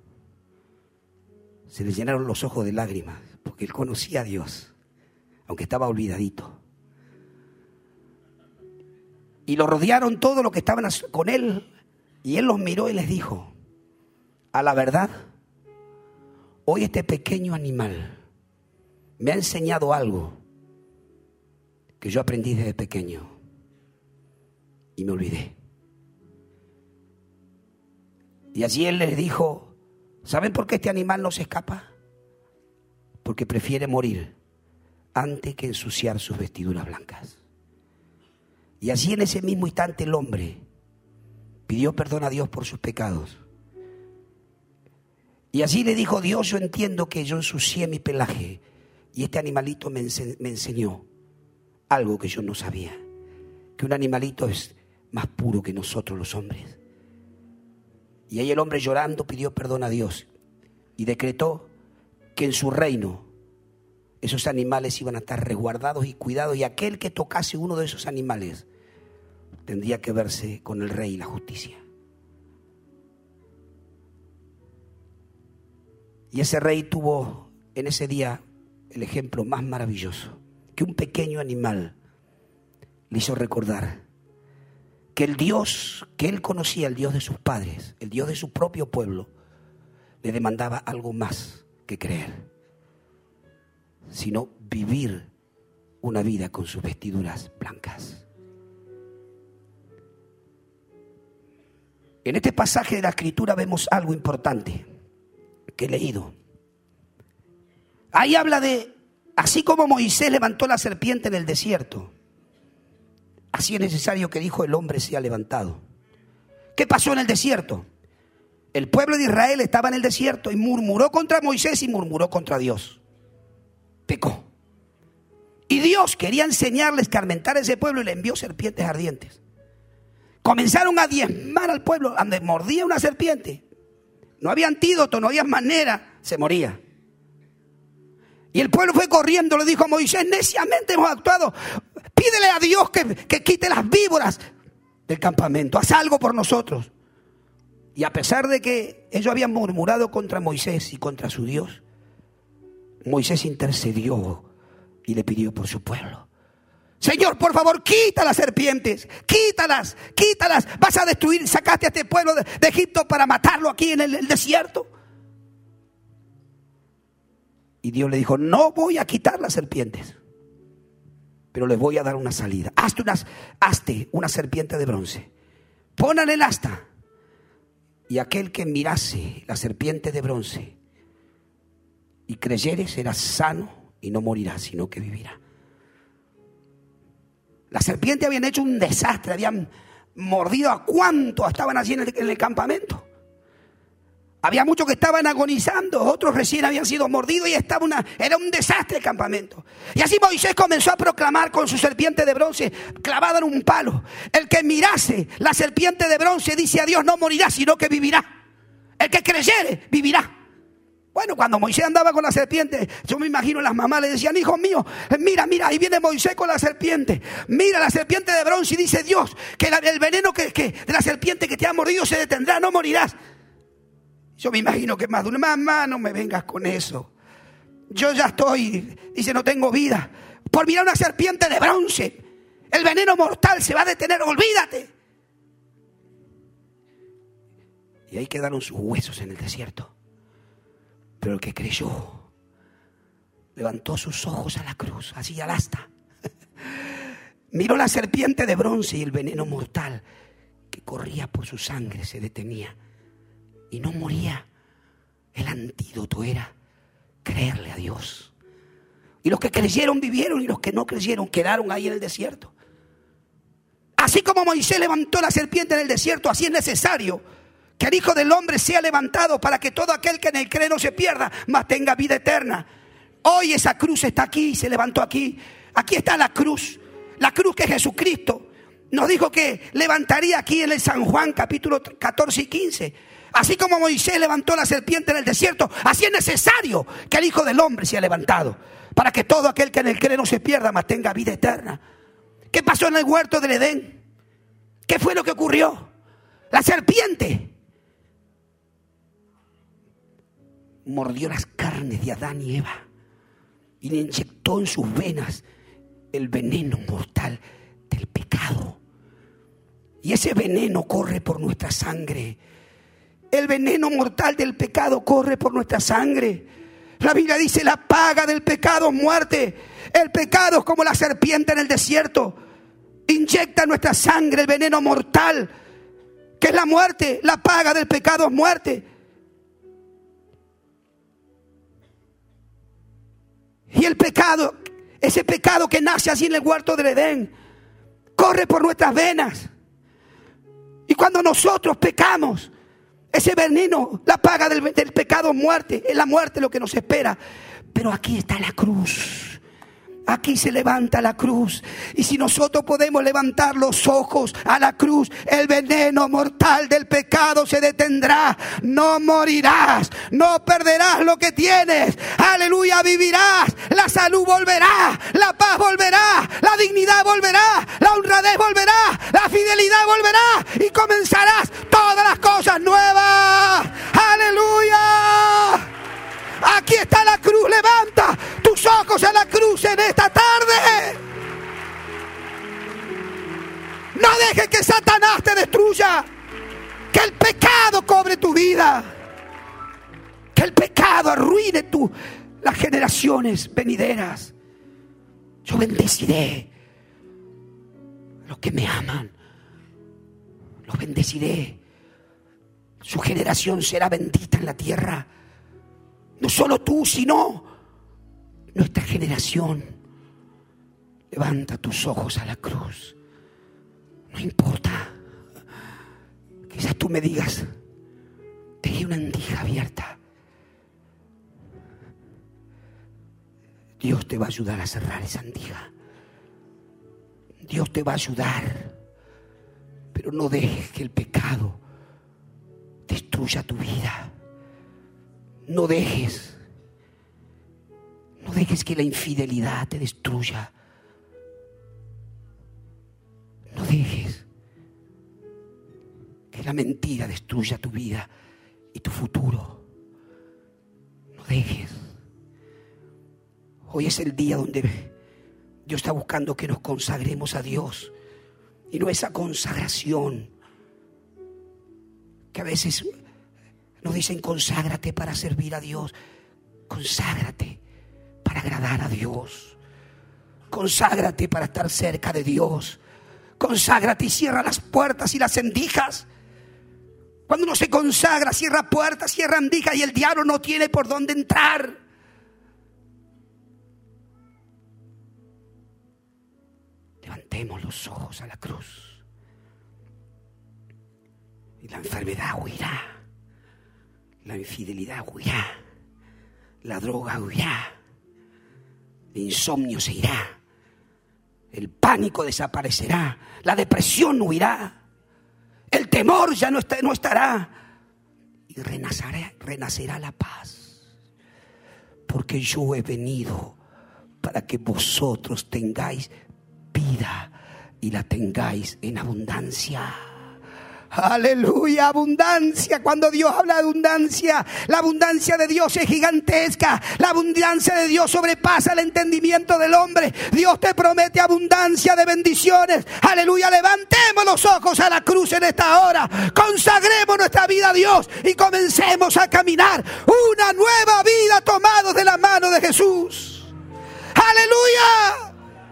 se le llenaron los ojos de lágrimas, porque él conocía a Dios, aunque estaba olvidadito. Y lo rodearon todos los que estaban con él, y él los miró y les dijo, a la verdad, hoy este pequeño animal me ha enseñado algo que yo aprendí desde pequeño y me olvidé. Y allí él les dijo, ¿saben por qué este animal no se escapa? Porque prefiere morir antes que ensuciar sus vestiduras blancas. Y así en ese mismo instante el hombre pidió perdón a Dios por sus pecados. Y así le dijo, Dios, yo entiendo que yo ensucié mi pelaje y este animalito me, ense- me enseñó algo que yo no sabía, que un animalito es más puro que nosotros los hombres. Y ahí el hombre llorando pidió perdón a Dios y decretó que en su reino esos animales iban a estar resguardados y cuidados, y aquel que tocase uno de esos animales tendría que verse con el rey y la justicia. Y ese rey tuvo en ese día el ejemplo más maravilloso, que un pequeño animal le hizo recordar que el Dios que él conocía, el Dios de sus padres, el Dios de su propio pueblo, le demandaba algo más que creer, sino vivir una vida con sus vestiduras blancas. En este pasaje de la Escritura vemos algo importante que he leído. Ahí habla de, así como Moisés levantó la serpiente en el desierto, así es necesario que dijo el hombre sea levantado. ¿Qué pasó en el desierto? El pueblo de Israel estaba en el desierto y murmuró contra Moisés y murmuró contra Dios. Pecó. Y Dios quería enseñarle a escarmentar a ese pueblo y le envió serpientes ardientes. Comenzaron a diezmar al pueblo, donde mordía una serpiente. No había antídoto, no había manera, se moría. Y el pueblo fue corriendo, le dijo a Moisés, neciamente hemos actuado. Pídele a Dios que, que quite las víboras del campamento, haz algo por nosotros. Y a pesar de que ellos habían murmurado contra Moisés y contra su Dios, Moisés intercedió y le pidió por su pueblo. Señor, por favor, quita las serpientes, quítalas, quítalas. Vas a destruir, sacaste a este pueblo de, de Egipto para matarlo aquí en el, el desierto. Y Dios le dijo, no voy a quitar las serpientes, pero les voy a dar una salida. Hazte, unas, hazte una serpiente de bronce, ponle el asta, y aquel que mirase la serpiente de bronce y creyere será sano y no morirá, sino que vivirá. Las serpientes habían hecho un desastre, habían mordido a cuántos estaban allí en el, en el campamento. Había muchos que estaban agonizando, otros recién habían sido mordidos y estaba una, era un desastre el campamento. Y así Moisés comenzó a proclamar con su serpiente de bronce clavada en un palo: el que mirase la serpiente de bronce, dice a Dios, no morirá, sino que vivirá. El que creyere, vivirá. Bueno, cuando Moisés andaba con la serpiente, yo me imagino las mamás le decían: hijo mío, mira, mira, ahí viene Moisés con la serpiente. Mira la serpiente de bronce y dice Dios que la, el veneno que, que, de la serpiente que te ha mordido se detendrá, no morirás. Yo me imagino que más de una mamá, no me vengas con eso. Yo ya estoy, dice, no tengo vida. Por mirar una serpiente de bronce, el veneno mortal se va a detener, olvídate. Y ahí quedaron sus huesos en el desierto. Pero el que creyó levantó sus ojos a la cruz, así al asta. Miró la serpiente de bronce y el veneno mortal que corría por su sangre se detenía. Y no moría. El antídoto era creerle a Dios. Y los que creyeron vivieron y los que no creyeron quedaron ahí en el desierto. Así como Moisés levantó la serpiente en el desierto, así es necesario que el Hijo del Hombre sea levantado para que todo aquel que en él cree no se pierda, mas tenga vida eterna. Hoy esa cruz está aquí, se levantó aquí. Aquí está la cruz. La cruz que Jesucristo nos dijo que levantaría aquí en el San Juan capítulo catorce y quince. Así como Moisés levantó la serpiente en el desierto, así es necesario que el Hijo del Hombre sea levantado para que todo aquel que en él cree no se pierda, mas tenga vida eterna. ¿Qué pasó en el huerto del Edén? ¿Qué fue lo que ocurrió? La serpiente mordió las carnes de Adán y Eva y le inyectó en sus venas el veneno mortal del pecado. Y ese veneno corre por nuestra sangre. El veneno mortal del pecado corre por nuestra sangre. La Biblia dice: la paga del pecado es muerte. El pecado es como la serpiente en el desierto. Inyecta en nuestra sangre el veneno mortal, que es la muerte. La paga del pecado es muerte. Y el pecado, ese pecado que nace así en el huerto del Edén, corre por nuestras venas. Y cuando nosotros pecamos, ese veneno, la paga del, del pecado es muerte. Es la muerte lo que nos espera. Pero aquí está la cruz. Aquí se levanta la cruz. Y si nosotros podemos levantar los ojos a la cruz, el veneno mortal del pecado se detendrá. No morirás. No perderás lo que tienes. Aleluya, vivirás. La salud volverá. La paz volverá. La dignidad volverá. La honradez volverá. La fidelidad volverá. Y comenzarás todas las cosas nuevas. Aleluya. Aquí está la cruz. Levanta tus ojos a la cruz en esta tarde. No dejes que Satanás te destruya. Que el pecado cobre tu vida. Que el pecado arruine tu, las generaciones venideras. Yo bendeciré a los que me aman. Los bendeciré. Su generación será bendita en la tierra. No solo tú, sino nuestra generación. Levanta tus ojos a la cruz. No importa. Quizás tú me digas: dejé una endija abierta. Dios te va a ayudar a cerrar esa endija. Dios te va a ayudar. Pero no dejes que el pecado destruya tu vida. No dejes, no dejes que la infidelidad te destruya. No dejes que la mentira destruya tu vida y tu futuro. No dejes. Hoy es el día donde Dios está buscando que nos consagremos a Dios. Y no esa consagración que a veces nos dicen: conságrate para servir a Dios. Conságrate para agradar a Dios. Conságrate para estar cerca de Dios. Conságrate y cierra las puertas y las endijas. Cuando uno se consagra, cierra puertas, cierra endijas y el diablo no tiene por dónde entrar. Levantemos los ojos a la cruz y la enfermedad huirá. La infidelidad huirá. La droga huirá. El insomnio se irá. El pánico desaparecerá. La depresión huirá. El temor ya no, está, no estará. Y renacerá, renacerá la paz. Porque yo he venido para que vosotros tengáis vida y la tengáis en abundancia. Aleluya, abundancia. Cuando Dios habla de abundancia, la abundancia de Dios es gigantesca. La abundancia de Dios sobrepasa el entendimiento del hombre. Dios te promete abundancia de bendiciones. Aleluya, levantemos los ojos a la cruz en esta hora. Consagremos nuestra vida a Dios y comencemos a caminar una nueva vida tomados de la mano de Jesús. Aleluya.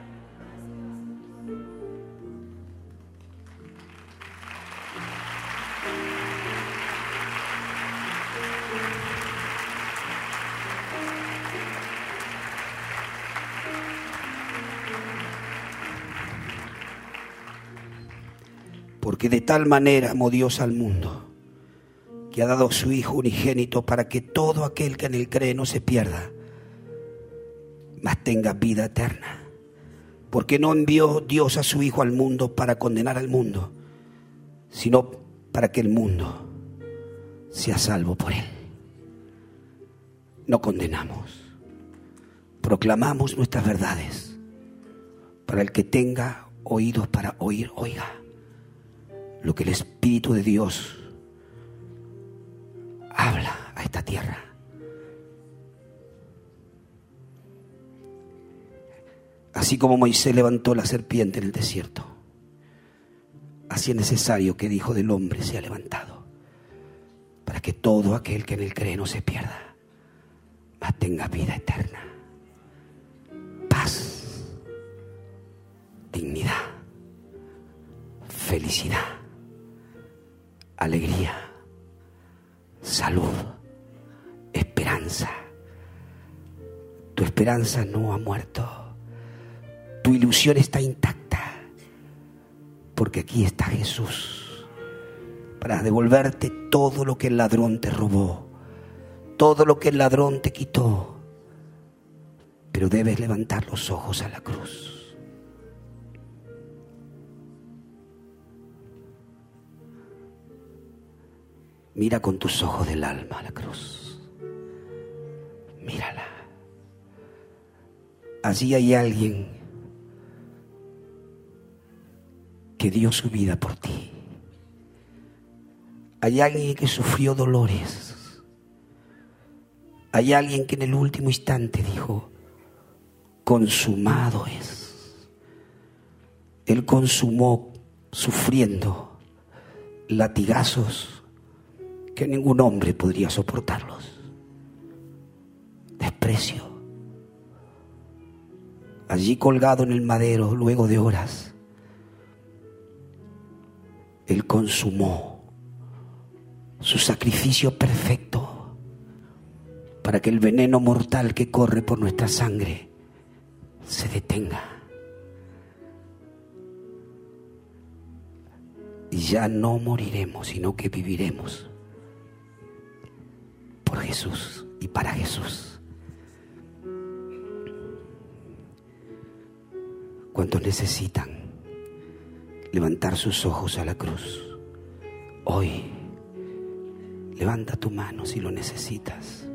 Porque de tal manera amó Dios al mundo, que ha dado a su Hijo unigénito para que todo aquel que en él cree no se pierda, mas tenga vida eterna. Porque no envió Dios a su Hijo al mundo para condenar al mundo, sino para que el mundo sea salvo por él. No condenamos, proclamamos nuestras verdades. Para el que tenga oídos para oír, oiga lo que el Espíritu de Dios habla a esta tierra. Así como Moisés levantó la serpiente en el desierto, así es necesario que el Hijo del Hombre sea levantado, para que todo aquel que en él cree no se pierda, mas tenga vida eterna, paz, dignidad, felicidad, alegría, salud, esperanza. Tu esperanza no ha muerto. Tu ilusión está intacta. Porque aquí está Jesús para devolverte todo lo que el ladrón te robó, todo lo que el ladrón te quitó. Pero debes levantar los ojos a la cruz. Mira con tus ojos del alma a la cruz. Mírala. Allí hay alguien que dio su vida por ti. Hay alguien que sufrió dolores. Hay alguien que en el último instante dijo: consumado es. Él consumó sufriendo latigazos que ningún hombre podría soportarlos. Desprecio. Allí colgado en el madero, luego de horas, Él consumó su sacrificio perfecto para que el veneno mortal que corre por nuestra sangre se detenga. Y ya no moriremos, sino que viviremos por Jesús y para Jesús. ¿Cuántos necesitan levantar sus ojos a la cruz? Hoy, levanta tu mano si lo necesitas.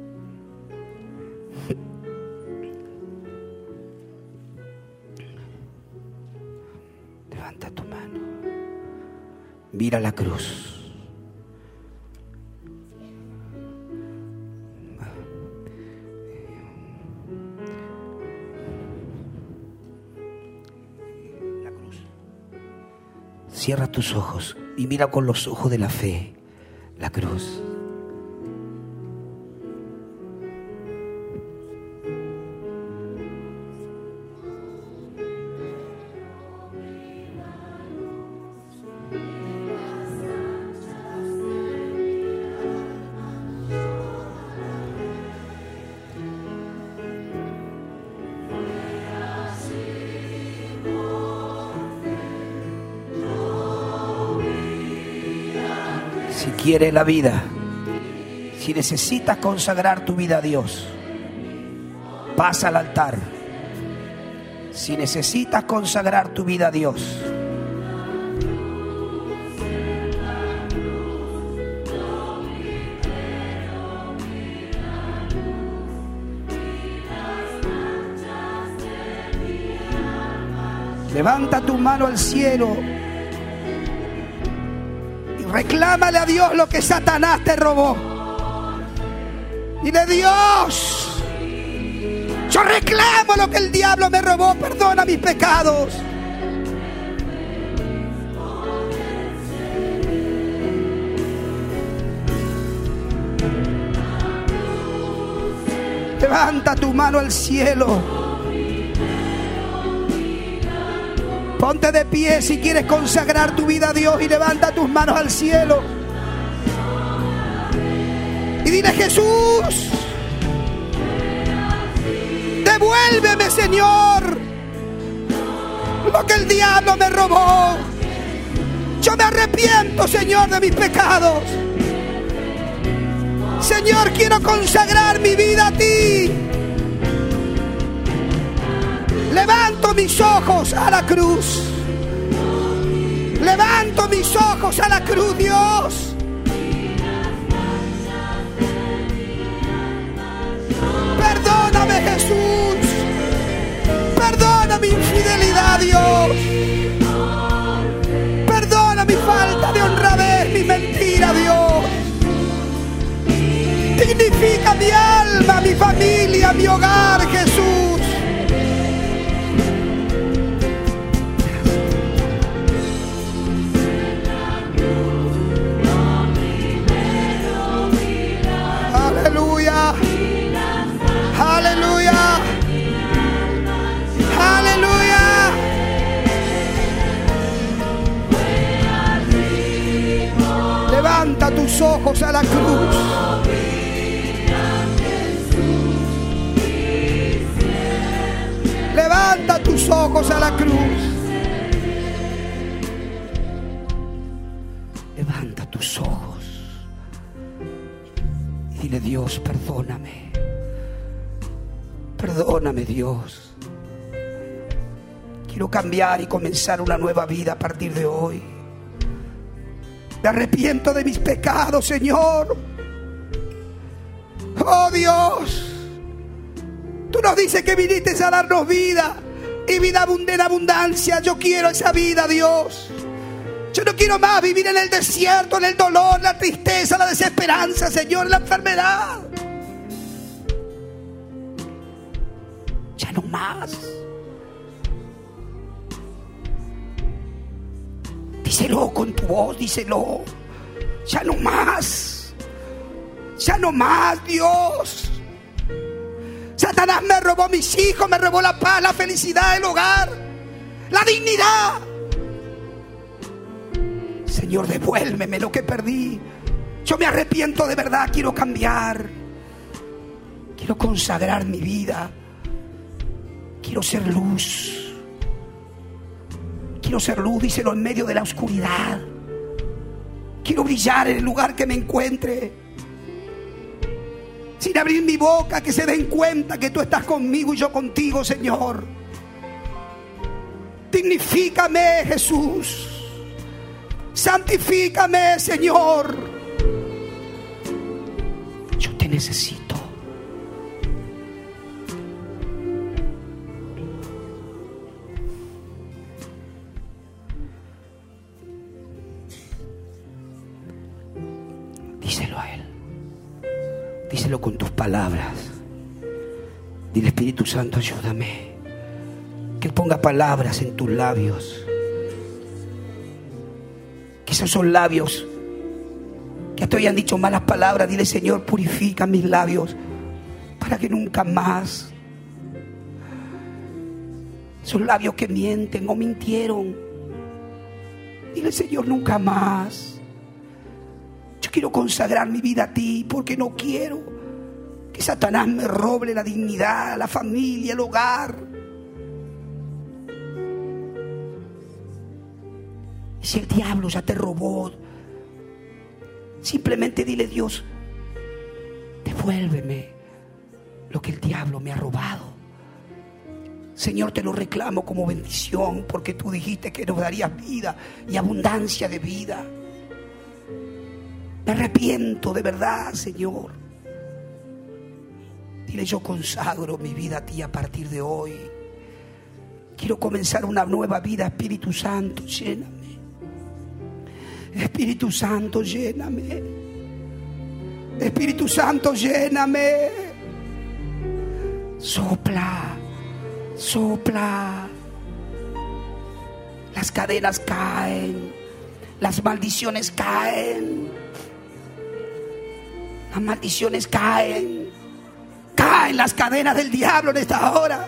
Levanta tu mano. Mira la cruz. Cierra tus ojos y mira con los ojos de la fe la cruz. Si quieres la vida, si Si necesitas consagrar tu vida a Dios, pasa al altar. Si necesitas consagrar tu vida a Dios, levanta tu mano al cielo y reclámale a Dios lo que Satanás te robó. Dile: Dios, yo reclamo lo que el diablo me robó, perdona mis pecados. Levanta tu mano al cielo. Ponte de pie si quieres consagrar tu vida a Dios y levanta tus manos al cielo. Y dile: Jesús, devuélveme, Señor, lo que el diablo me robó. Yo me arrepiento, Señor, de mis pecados. Señor, quiero consagrar mi vida a ti. Levanto mis ojos a la cruz. Levanto mis ojos a la cruz, Dios. Perdóname, Jesús. Perdona mi infidelidad, Dios. Perdona mi falta de honradez, mi mentira, Dios. Dignifica mi alma, mi familia, mi hogar, Jesús. Aleluya. Aleluya. Aleluya. Levanta tus ojos a la cruz. Levanta tus ojos a la cruz. Levanta tus ojos. Dile: Dios, perdóname. Perdóname, Dios. Quiero cambiar y comenzar una nueva vida a partir de hoy. Me arrepiento de mis pecados, Señor. Oh, Dios, tú nos dices que viniste a darnos vida y vida en abundancia. Yo quiero esa vida, Dios. Yo no quiero más vivir en el desierto, en el dolor, la tristeza, la desesperanza, Señor, la enfermedad. Ya no más. Díselo con tu voz, díselo. Ya no más. Ya no más, Dios. Satanás me robó mis hijos, me robó la paz, la felicidad, el hogar, la dignidad. Señor, devuélveme lo que perdí. Yo me arrepiento de verdad, quiero cambiar. Quiero consagrar mi vida. Quiero ser luz. Quiero ser luz, díselo, en medio de la oscuridad. Quiero brillar en el lugar que me encuentre. Sin abrir mi boca, que se den cuenta que tú estás conmigo y yo contigo, Señor. Dignifícame, Jesús. Santifícame, Señor. Yo te necesito. Díselo a Él. Díselo con tus palabras. Dile: Espíritu Santo, ayúdame. Que Él ponga palabras en tus labios. Que esos son labios que hasta hoy han dicho malas palabras. Dile: Señor, purifica mis labios para que nunca más. Esos labios que mienten o mintieron. Dile: Señor, nunca más. Yo quiero consagrar mi vida a ti porque no quiero que Satanás me robe la dignidad, la familia, el hogar. Y si el diablo ya te robó, simplemente dile: Dios, devuélveme lo que el diablo me ha robado. Señor, te lo reclamo como bendición, porque tú dijiste que nos darías vida y abundancia de vida. Me arrepiento de verdad, Señor. Dile: yo consagro mi vida a ti a partir de hoy. Quiero comenzar una nueva vida. Espíritu Santo, lléname. Espíritu Santo, lléname. Espíritu Santo, lléname. Sopla, sopla. Las cadenas caen, las maldiciones caen, las maldiciones caen, caen las cadenas del diablo en esta hora.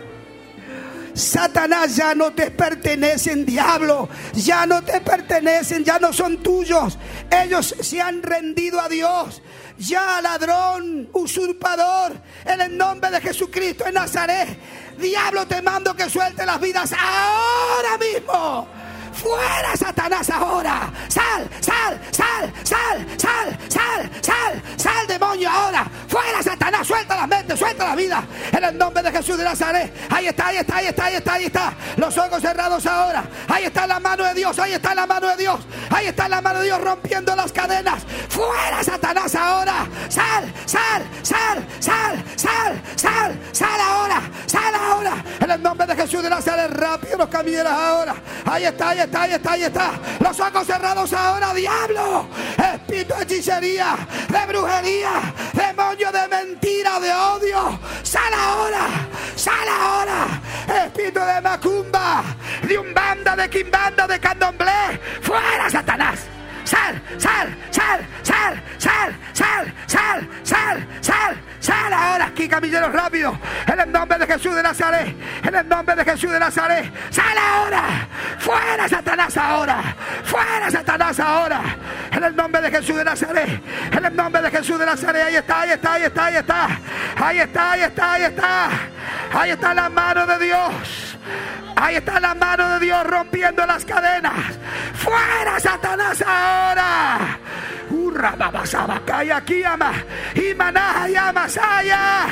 Satanás, ya no te pertenecen, diablo, ya no te pertenecen, ya no son tuyos. Ellos se han rendido a Dios. Ya, ladrón, usurpador, en el nombre de Jesucristo de Nazaret, diablo, te mando que suelte las vidas ahora mismo. Fuera, Satanás, ahora. Sal, sal, sal, sal, sal, sal, sal, sal, demonio, ahora. Fuera, Satanás, suelta la mente, suelta la vida. En el nombre de Jesús de Nazaret. Ahí está, ahí está, ahí está, ahí está, ahí está. Los ojos cerrados ahora. Ahí está la mano de Dios, ahí está la mano de Dios. Ahí está la mano de Dios rompiendo las cadenas. Fuera, Satanás, ahora. Sal, sal, sal, sal, sal, sal, sal ahora. Sal ahora. En el nombre de Jesús de Nazaret, rápido los camilleros ahora. Ahí está, ahí está, ahí está, ahí está. Los ojos cerrados ahora, diablo. Espíritu de hechicería, de brujería, demonio de mentira, de odio. Sal ahora, sal ahora. Espíritu de macumba, de umbanda, de quimbanda, de candomblé. Fuera, Satanás. Sal, sal, sal, sal, sal, sal, sal, sal, sal, sal ahora. Aquí, camilleros, rápido. En el nombre de Jesús de Nazaret. En el nombre de Jesús de Nazaret. Sal ahora. Fuera, Satanás, ahora. Fuera, Satanás, ahora. En el nombre de Jesús de Nazaret. En el nombre de Jesús de Nazaret. Ahí está, ahí está, ahí está, ahí está. Ahí está, ahí está, ahí está. Ahí está la mano de Dios. Ahí está la mano de Dios rompiendo las cadenas. Fuera, Satanás, ahora. Urra babasaba, cae aquí, ama. Y manaja, llama, saya.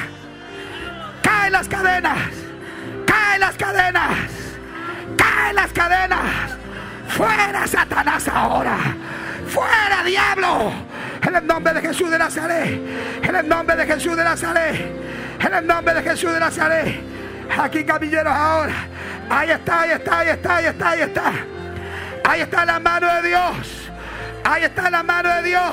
Caen las cadenas. Caen las cadenas. Caen las cadenas. Fuera, Satanás, ahora. Fuera, diablo. En el nombre de Jesús de Nazaret. En el nombre de Jesús de Nazaret. En el nombre de Jesús de Nazaret. Aquí, camilleros, ahora. Ahí está, ahí está, ahí está, ahí está, ahí está. Ahí está la mano de Dios. Ahí está la mano de Dios.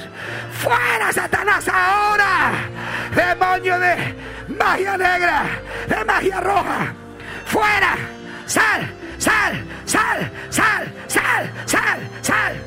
Fuera, Satanás, ahora. Demonio de magia negra, de magia roja. Fuera. Sal, sal, sal, sal, sal, sal, sal.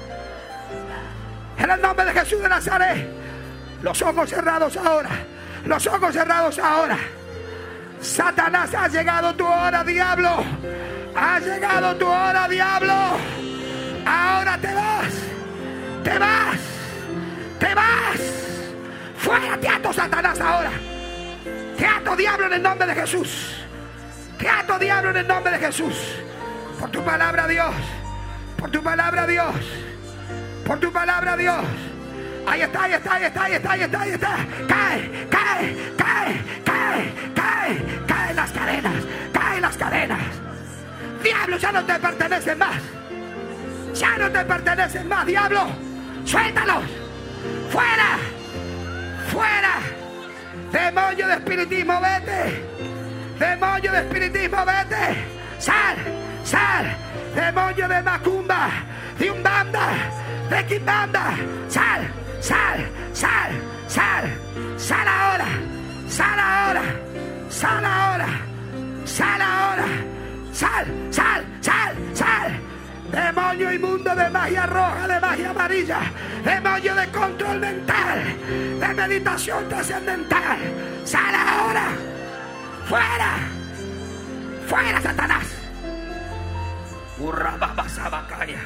En el nombre de Jesús de Nazaret. Los ojos cerrados ahora. Los ojos cerrados ahora. Satanás, ha llegado tu hora, diablo. Ha llegado tu hora, diablo. Ahora te vas. Te vas. Te vas. Fuera, te ato, Satanás, ahora. Te ato, diablo, en el nombre de Jesús. Te ato, diablo, en el nombre de Jesús. Por tu palabra, Dios. Por tu palabra, Dios. Por tu palabra, Dios. Ahí está, ahí está, ahí está, ahí está, ahí está, ahí está. Cae, cae, cae, cae, cae, caen las cadenas, caen las cadenas. Diablo, ya no te pertenecen más. Ya no te pertenecen más, diablo. Suéltalos. Fuera, fuera. Demonio de espiritismo, vete. Demonio de espiritismo, vete. Sal, sal. Demonio de macumba, de umbanda, de quimbanda. Sal. Sal, sal, sal, sal ahora, sal ahora, sal ahora, sal ahora, sal, sal, sal, sal. Demonio inmundo de magia roja, de magia amarilla, demonio de control mental, de meditación trascendental. Sal ahora, fuera, fuera, Satanás. Urra babasabacaya.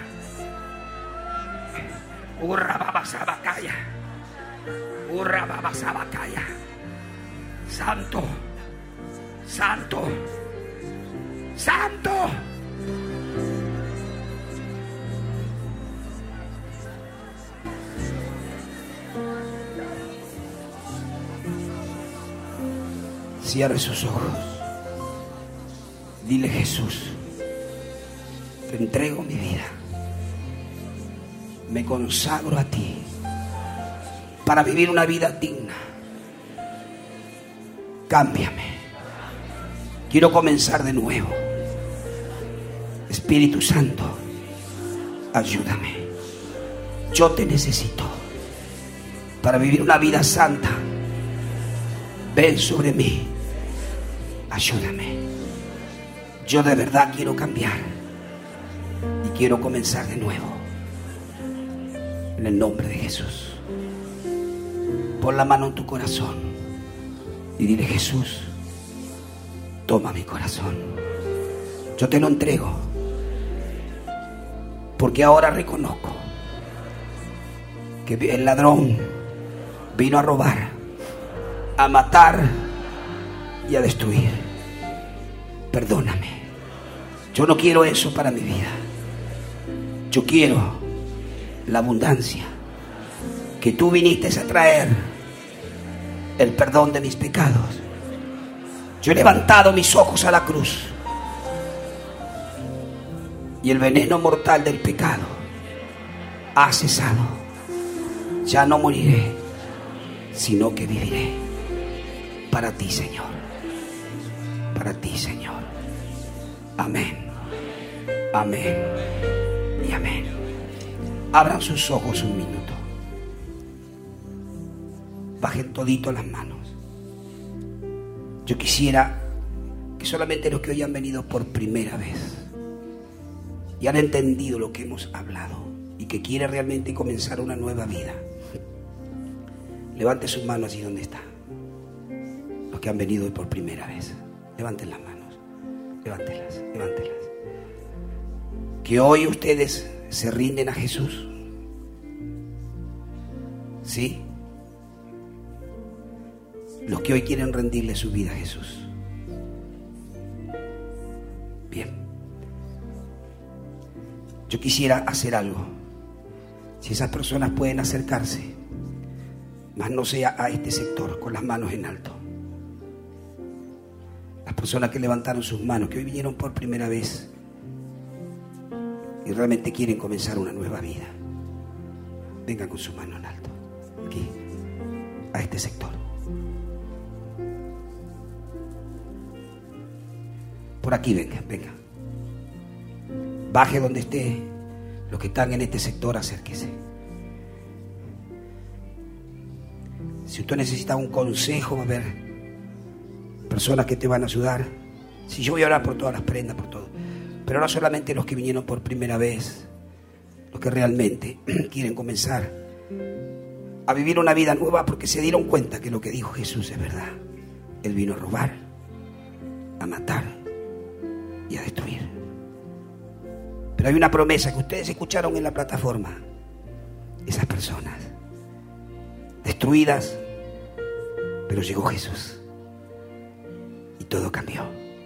Urra babasabacaya. Urra babasabacaya. Santo, santo, santo. Cierre sus ojos. Dile: Jesús, te entrego mi vida. Me consagro a ti para vivir una vida digna. Cámbiame. Quiero comenzar de nuevo. Espíritu Santo, ayúdame. Yo te necesito para vivir una vida santa. Ven sobre mí. Ayúdame. Yo de verdad quiero cambiar y quiero comenzar de nuevo. En el nombre de Jesús. Pon la mano en tu corazón y dile: Jesús, toma mi corazón. Yo te lo entrego, porque ahora reconozco que el ladrón vino a robar, a matar y a destruir. Perdóname. Yo no quiero eso para mi vida. Yo quiero la abundancia que tú viniste a traer, el perdón de mis pecados. Yo he levantado mis ojos a la cruz y el veneno mortal del pecado ha cesado. Ya no moriré, sino que viviré para ti, Señor. Para ti, Señor. Amén. Amén. Y amén. Abran sus ojos un minuto. Bajen todito las manos. Yo quisiera que solamente los que hoy han venido por primera vez y han entendido lo que hemos hablado y que quieren realmente comenzar una nueva vida, levante sus manos allí donde está. Los que han venido hoy por primera vez, levanten las manos. Levántelas, levántelas. Que hoy ustedes se rinden a Jesús. ¿Sí? Los que hoy quieren rendirle su vida a Jesús. Bien. Yo quisiera hacer algo. Si esas personas pueden acercarse, más no sea a este sector, con las manos en alto. Las personas que levantaron sus manos, que hoy vinieron por primera vez y realmente quieren comenzar una nueva vida, vengan con su mano en alto, aquí, a este sector. Por aquí vengan, vengan. Baje donde esté. Los que están en este sector, acérquese. Si usted necesita un consejo, va a haber personas que te van a ayudar. Si yo voy a hablar por todas las prendas, por todo. Pero ahora solamente los que vinieron por primera vez, los que realmente quieren comenzar a vivir una vida nueva porque se dieron cuenta que lo que dijo Jesús es verdad. Él vino a robar, a matar y a destruir. Pero hay una promesa que ustedes escucharon en la plataforma. Esas personas destruidas, pero llegó Jesús y todo cambió.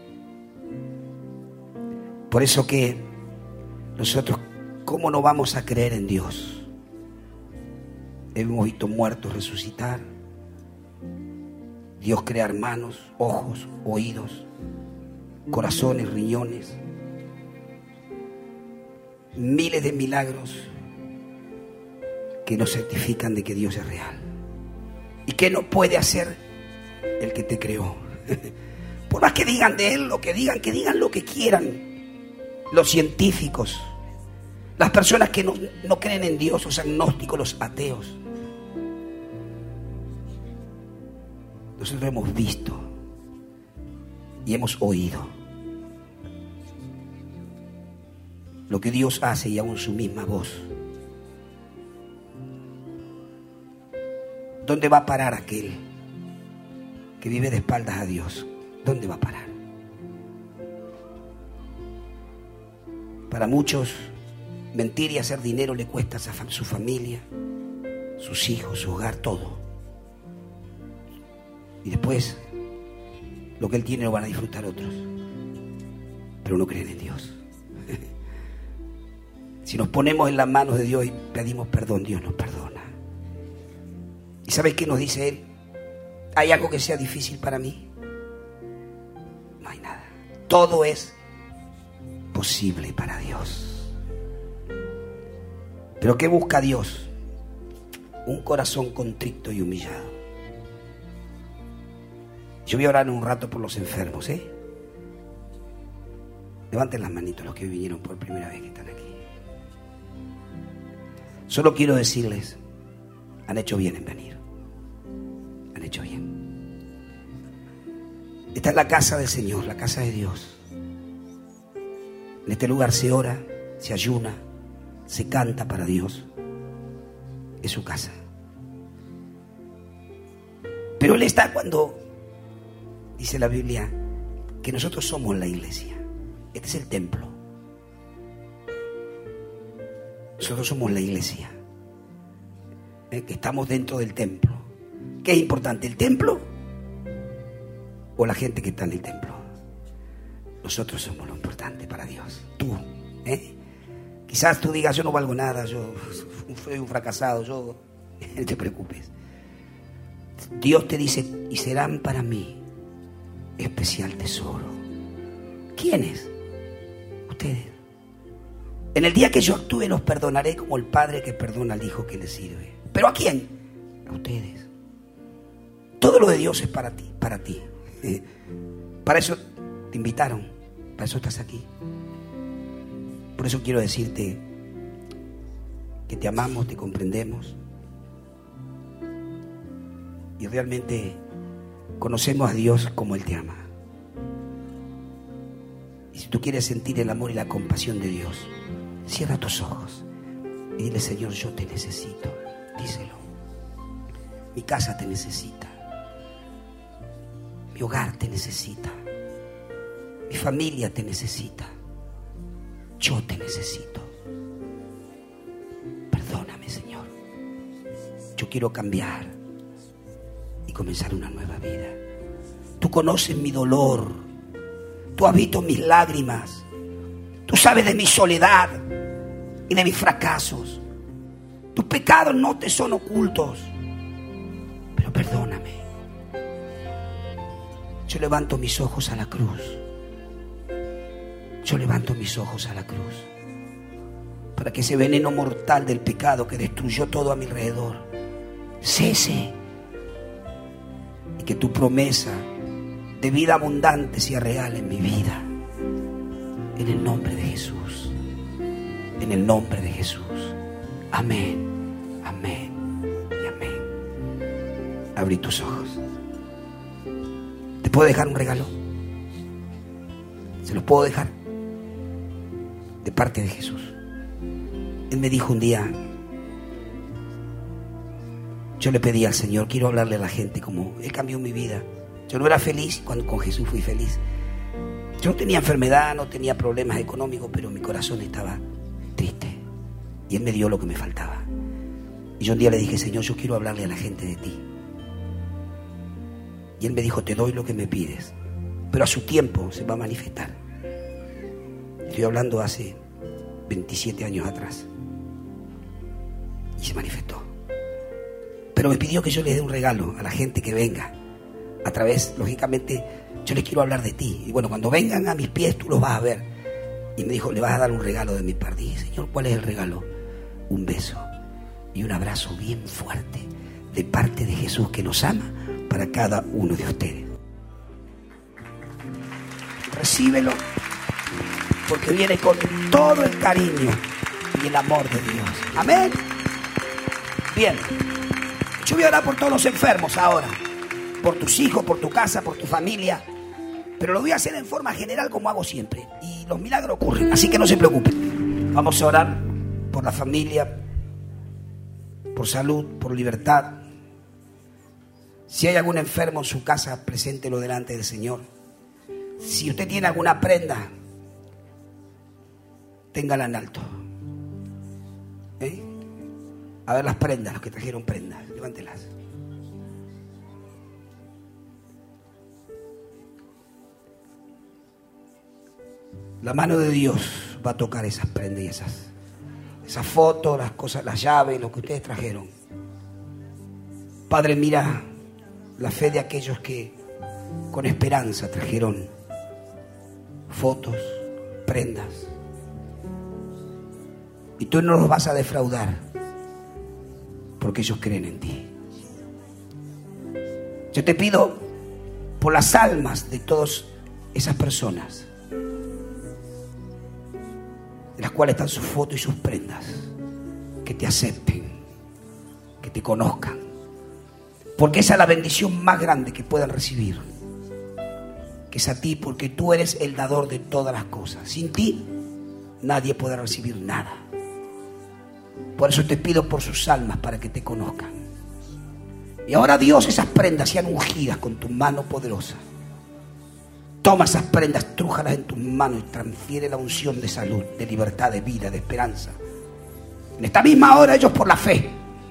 Por eso que nosotros, ¿cómo no vamos a creer en Dios? Hemos visto muertos resucitar, Dios crear manos, ojos, oídos, corazones, riñones, miles de milagros que nos certifican de que Dios es real. ¿Y qué no puede hacer el que te creó? Por más que digan de Él lo que digan, que digan lo que quieran los científicos, las personas que no, no creen en Dios, los agnósticos, los ateos. Nosotros hemos visto y hemos oído lo que Dios hace, y aún su misma voz. ¿Dónde va a parar aquel que vive de espaldas a Dios? ¿Dónde va a parar? Para muchos, mentir y hacer dinero le cuesta a su familia, sus hijos, su hogar, todo. Y después, lo que él tiene lo van a disfrutar otros. Pero no creen en Dios. Si nos ponemos en las manos de Dios y pedimos perdón, Dios nos perdona. ¿Y sabes qué nos dice Él? ¿Hay algo que sea difícil para mí? Todo es posible para Dios. ¿Pero qué busca Dios? Un corazón contrito y humillado. Yo voy a orar un rato por los enfermos, ¿eh? Levanten las manitos los que hoy vinieron por primera vez que están aquí. Solo quiero decirles, han hecho bien en venir. Han hecho bien. Esta es la casa del Señor, la casa de Dios. En este lugar se ora, se ayuna, se canta para Dios. Es su casa. Pero Él está cuando dice la Biblia que nosotros somos la iglesia. Este es el templo. Nosotros somos la iglesia. ¿Eh? Que estamos dentro del templo. ¿Qué es importante? ¿El templo o la gente que está en el templo? Nosotros somos lo importante para Dios. Tú, ¿eh? Quizás tú digas, yo no valgo nada, yo soy un fracasado, yo... No te preocupes. Dios te dice, y serán para mí especial tesoro. ¿Quiénes? Ustedes. En el día que yo actúe los perdonaré como el padre que perdona al hijo que le sirve. ¿Pero a quién? A ustedes. Todo lo de Dios es para ti, para ti. Para eso te invitaron, para eso estás aquí. Por eso quiero decirte que te amamos, te comprendemos y realmente conocemos a Dios como Él te ama. Y si tú quieres sentir el amor y la compasión de Dios, cierra tus ojos y dile: Señor, yo te necesito. Díselo. Mi casa te necesita. Mi hogar te necesita. Mi familia te necesita. Yo te necesito. Perdóname, Señor. Yo quiero cambiar y comenzar una nueva vida. Tú conoces mi dolor. Tú has visto mis lágrimas. Tú sabes de mi soledad y de mis fracasos. Tus pecados no te son ocultos. Pero perdóname. Yo levanto mis ojos a la cruz. Yo levanto mis ojos a la cruz para que ese veneno mortal del pecado que destruyó todo a mi alrededor cese y que tu promesa de vida abundante sea real en mi vida. En el nombre de Jesús. En el nombre de Jesús. Amén. Amén. Y amén. Abrí tus ojos. ¿Te puedo dejar un regalo? ¿Se los puedo dejar? De parte de Jesús. Él me dijo un día, yo le pedí al Señor, quiero hablarle a la gente como Él cambió mi vida. Yo no era feliz cuando con Jesús fui feliz. Yo no tenía enfermedad, no tenía problemas económicos, pero mi corazón estaba triste. Y Él me dio lo que me faltaba. Y yo un día le dije: Señor, yo quiero hablarle a la gente de ti. Y Él me dijo: te doy lo que me pides, pero a su tiempo se va a manifestar. Estoy hablando hace veintisiete años atrás. Y se manifestó. Pero me pidió que yo le dé un regalo a la gente que venga. A través, lógicamente, yo les quiero hablar de ti. Y bueno, cuando vengan a mis pies, tú los vas a ver. Y me dijo: le vas a dar un regalo de mi parte. Y dije: Señor, ¿cuál es el regalo? Un beso y un abrazo bien fuerte de parte de Jesús, que nos ama, para cada uno de ustedes. Recíbelo, porque viene con todo el cariño y el amor de Dios. Amén. Bien, yo voy a orar por todos los enfermos ahora, por tus hijos, por tu casa, por tu familia, pero lo voy a hacer en forma general como hago siempre, y los milagros ocurren, así que no se preocupen. Vamos a orar por la familia, por salud, por libertad. Si hay algún enfermo en su casa, preséntelo delante del Señor. Si usted tiene alguna prenda, téngala en alto. ¿Eh? A ver las prendas, los que trajeron prendas, levántelas. La mano de Dios va a tocar esas prendas y esas, esas fotos, las cosas, las llaves, lo que ustedes trajeron. Padre, mira la fe de aquellos que con esperanza trajeron fotos, prendas. Y tú no los vas a defraudar porque ellos creen en ti. Yo te pido por las almas de todas esas personas, en las cuales están sus fotos y sus prendas, que te acepten, que te conozcan, porque esa es la bendición más grande que puedan recibir, que es a ti, porque tú eres el dador de todas las cosas. Sin ti nadie puede recibir nada. Por eso te pido por sus almas, para que te conozcan. Y ahora, Dios, esas prendas sean ungidas con tu mano poderosa. Toma esas prendas, trújalas en tus manos y transfiere la unción de salud, de libertad, de vida, de esperanza. En esta misma hora, ellos por la fe,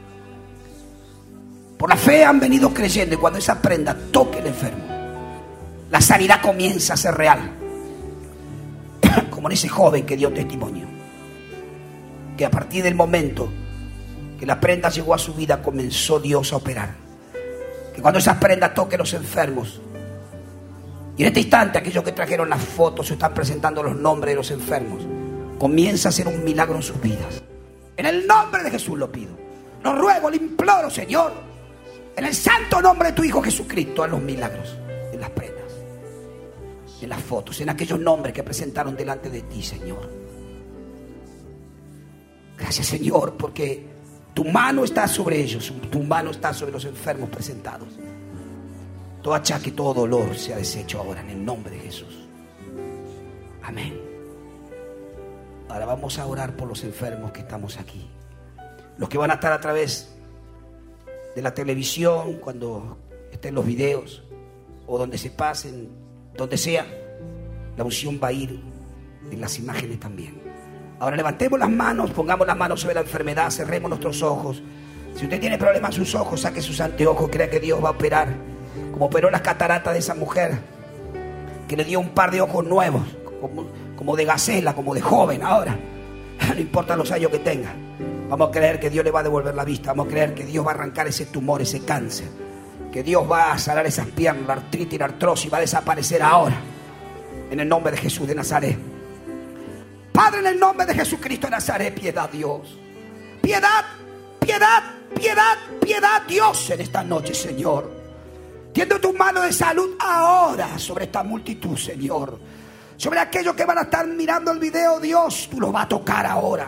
por la fe han venido creyendo, y cuando esa prenda toque al enfermo, la sanidad comienza a ser real. Como en ese joven que dio testimonio, que a partir del momento que la prenda llegó a su vida, comenzó Dios a operar. Que cuando esas prendas toquen a los enfermos, y en este instante aquellos que trajeron las fotos o están presentando los nombres de los enfermos, comienza a hacer un milagro en sus vidas. En el nombre de Jesús lo pido, lo ruego, lo imploro, Señor, en el santo nombre de tu Hijo Jesucristo. Haz los milagros en las prendas, en las fotos, en aquellos nombres que presentaron delante de ti, Señor. Gracias, Señor, porque tu mano está sobre ellos, tu mano está sobre los enfermos presentados. Todo achaque, todo dolor sea deshecho ahora en el nombre de Jesús. Amén. Ahora vamos a orar por los enfermos que estamos aquí. Los que van a estar a través de la televisión, cuando estén los videos, o donde se pasen, donde sea, la unción va a ir en las imágenes también. Ahora levantemos las manos, pongamos las manos sobre la enfermedad, cerremos nuestros ojos. Si usted tiene problemas en sus ojos, saque sus anteojos, crea que Dios va a operar, como operó las cataratas de esa mujer, que le dio un par de ojos nuevos, como, como de gacela, como de joven ahora. No importa los años que tenga, vamos a creer que Dios le va a devolver la vista, vamos a creer que Dios va a arrancar ese tumor, ese cáncer, que Dios va a sanar esas piernas, la artritis, la artrosis, va a desaparecer ahora, en el nombre de Jesús de Nazaret. Padre, en el nombre de Jesucristo de Nazaret, piedad, Dios. Piedad, piedad, piedad, piedad, Dios, en esta noche, Señor. Tiende tu mano de salud ahora sobre esta multitud, Señor. Sobre aquellos que van a estar mirando el video, Dios, tú los vas a tocar ahora.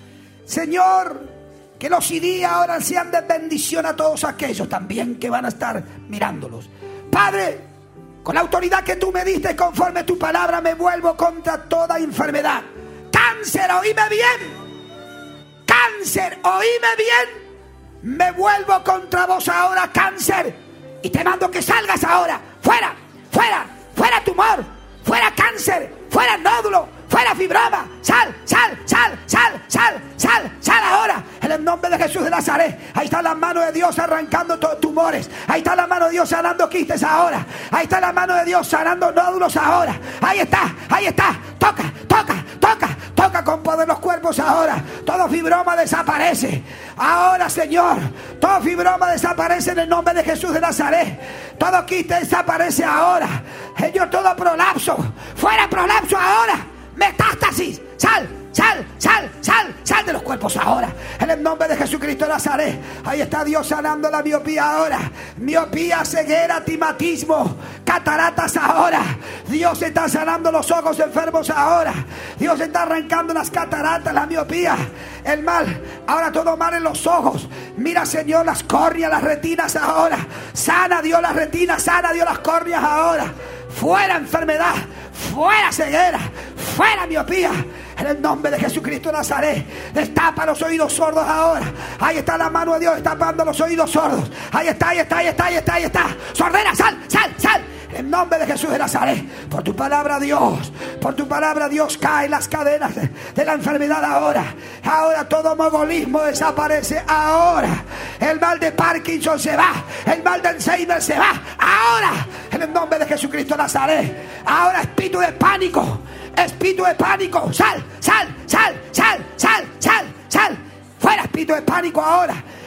Señor, que los C D ahora sean de bendición a todos aquellos también que van a estar mirándolos. Padre, con la autoridad que tú me diste, conforme a tu palabra, me vuelvo contra toda enfermedad. Cáncer, oíme bien. Cáncer, oíme bien. Me vuelvo contra vos ahora, cáncer. Y te mando que salgas ahora. Fuera, fuera, fuera tumor. Fuera cáncer, fuera nódulo, fuera fibroma. Sal, sal, sal, sal, sal, sal, sal ahora. En el nombre de Jesús de Nazaret. Ahí está la mano de Dios arrancando tumores. Ahí está la mano de Dios sanando quistes ahora. Ahí está la mano de Dios sanando nódulos ahora. Ahí está, ahí está. Toca, toca, toca, toca con poder los cuerpos ahora. Todo fibroma desaparece. Ahora, Señor, todo fibroma desaparece en el nombre de Jesús de Nazaret. Todo quiste desaparece ahora. Señor, todo prolapso, fuera prolapso ahora. Metástasis, sal, sal, sal, sal, sal de los cuerpos ahora. En el nombre de Jesucristo de Nazaret. Ahí está Dios sanando la miopía ahora. Miopía, ceguera, timatismo, cataratas ahora. Dios está sanando los ojos enfermos ahora. Dios está arrancando las cataratas, la miopía, el mal. Ahora todo mal en los ojos. Mira, Señor, las córneas, las retinas ahora. Sana Dios las retinas, sana Dios las córneas ahora. Fuera enfermedad, fuera ceguera, fuera miopía. En el nombre de Jesucristo de Nazaret. Destapa los oídos sordos ahora. Ahí está la mano de Dios destapando los oídos sordos. Ahí está, ahí está, ahí está, ahí está, ahí está. Sordera, sal, sal, sal. En nombre de Jesús de Nazaret. Por tu palabra, Dios. Por tu palabra, Dios, caen las cadenas de, de la enfermedad ahora. Ahora todo mogolismo desaparece. Ahora el mal de Parkinson se va. El mal de Alzheimer se va. Ahora, en el nombre de Jesucristo de Nazaret. Ahora espíritu de pánico. Espíritu de pánico. Sal, sal, sal, sal, sal, sal, sal. Fuera espíritu de pánico ahora.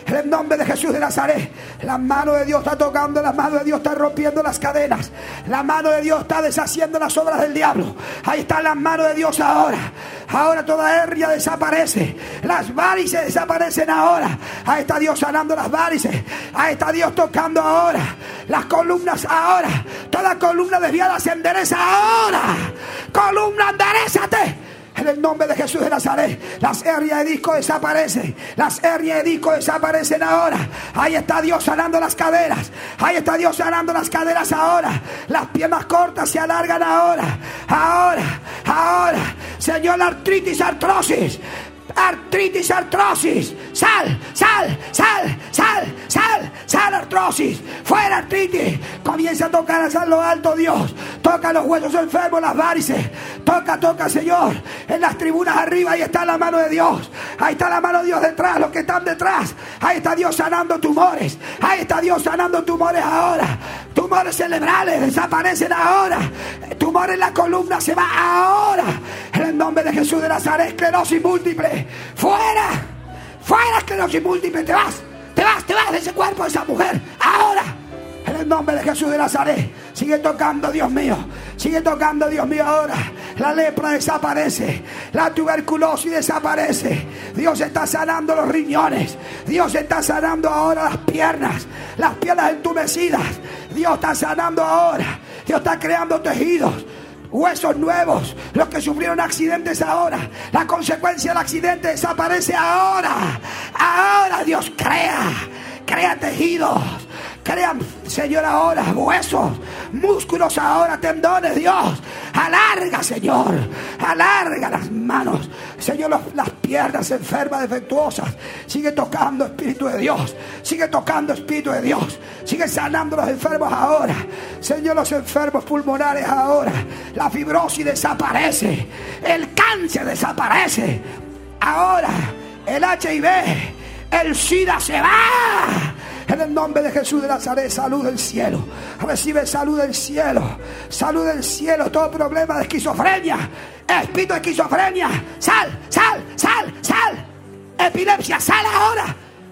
En el nombre de Jesús de Nazaret, la mano de Dios está tocando, la mano de Dios está rompiendo las cadenas, la mano de Dios está deshaciendo las obras del diablo. Ahí está la mano de Dios ahora. Ahora toda hernia desaparece, las varices desaparecen ahora. Ahí está Dios sanando las varices. Ahí está Dios tocando ahora las columnas ahora. Toda columna desviada se endereza ahora. Columna, enderezate. En el nombre de Jesús de Nazaret, las hernias de disco desaparecen. Las hernias de disco desaparecen ahora. Ahí está Dios sanando las caderas. Ahí está Dios sanando las caderas ahora. Las piernas cortas se alargan ahora. Ahora, ahora. Señor, la artritis, artrosis. Artritis, artrosis. Sal, sal, sal, sal, sal, sal, artrosis. Fuera artritis. Comienza a tocar hacia lo alto, Dios. Toca los huesos enfermos, las varices. Toca, toca, Señor. En las tribunas arriba, ahí está la mano de Dios. Ahí está la mano de Dios detrás, los que están detrás. Ahí está Dios sanando tumores. Ahí está Dios sanando tumores ahora. Tumores cerebrales desaparecen ahora. Tumores en la columna se va ahora. En el nombre de Jesús de Nazaret, esclerosis múltiple. Fuera, fuera esclerosis múltiple. Te vas, te vas, te vas de ese cuerpo de esa mujer. Ahora. En el nombre de Jesús de Nazaret. Sigue tocando, Dios mío. Sigue tocando, Dios mío, ahora. La lepra desaparece. La tuberculosis desaparece. Dios está sanando los riñones. Dios está sanando ahora las piernas. Las piernas entumecidas. Dios está sanando ahora. Dios está creando tejidos. Huesos nuevos, los que sufrieron accidentes ahora, la consecuencia del accidente desaparece ahora. Ahora Dios crea, crea tejidos, crea, Señor, ahora huesos, músculos ahora, tendones. Dios, alarga, Señor, alarga las manos, Señor, los, las piernas enfermas, defectuosas. Sigue tocando, Espíritu de Dios. Sigue tocando, Espíritu de Dios. Sigue sanando los enfermos ahora. Señor, los enfermos pulmonares ahora. La fibrosis desaparece. El cáncer desaparece. Ahora, el H I V, el SIDA se va. En el nombre de Jesús de Nazaret, salud del cielo. Recibe salud del cielo. Salud del cielo. Todo problema de esquizofrenia. Espíritu de esquizofrenia. Sal, sal, sal, sal. Epilepsia, sal ahora.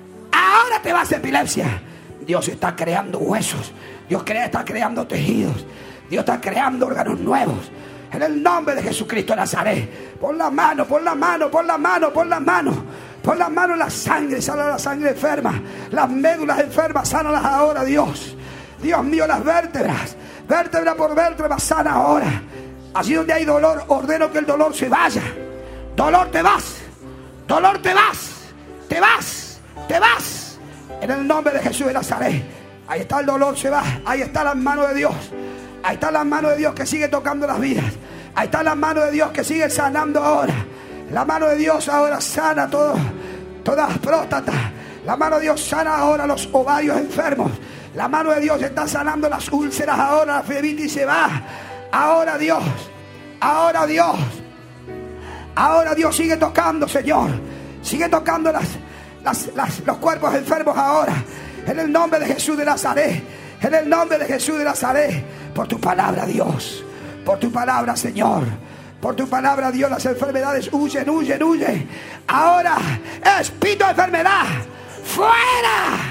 Ahora te vas, epilepsia. Dios está creando huesos. Dios crea, está creando tejidos. Dios está creando órganos nuevos. En el nombre de Jesucristo de Nazaret. Pon la mano, pon la mano, pon la mano, pon la mano. Pon la mano en la sangre, sana la sangre enferma. Las médulas enfermas, sánalas ahora, Dios. Dios mío, las vértebras. Vértebra por vértebra, sana ahora. Allí donde hay dolor, ordeno que el dolor se vaya. Dolor, te vas. Dolor, te vas. Te vas. Te vas. En el nombre de Jesús de Nazaret. Ahí está el dolor, se va. Ahí está la mano de Dios. Ahí está la mano de Dios que sigue tocando las vidas. Ahí está la mano de Dios que sigue sanando ahora. La mano de Dios ahora sana todo, todas las próstatas. La mano de Dios sana ahora los ovarios enfermos. La mano de Dios está sanando las úlceras ahora. La flebitis se va. Ahora Dios. Ahora Dios. Ahora Dios sigue tocando, Señor. Sigue tocando las, las, las, los cuerpos enfermos ahora. En el nombre de Jesús de Nazaret. En el nombre de Jesús de Nazaret. Por tu palabra, Dios. Por tu palabra, Señor. Por tu palabra, Dios, las enfermedades huyen, huyen, huyen. Ahora, espíritu de enfermedad, fuera,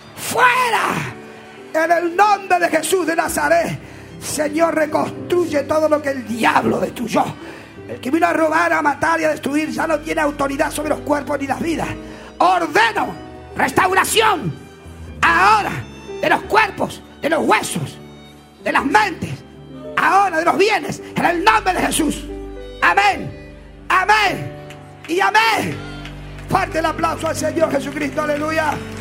fuera. En el nombre de Jesús de Nazaret, Señor, reconstruye todo lo que el diablo destruyó. El que vino a robar, a matar y a destruir ya no tiene autoridad sobre los cuerpos ni las vidas. Ordeno restauración ahora de los cuerpos, de los huesos, de las mentes, ahora de los bienes, en el nombre de Jesús. Amén, amén y amén. Fuerte el aplauso al Señor Jesucristo, aleluya.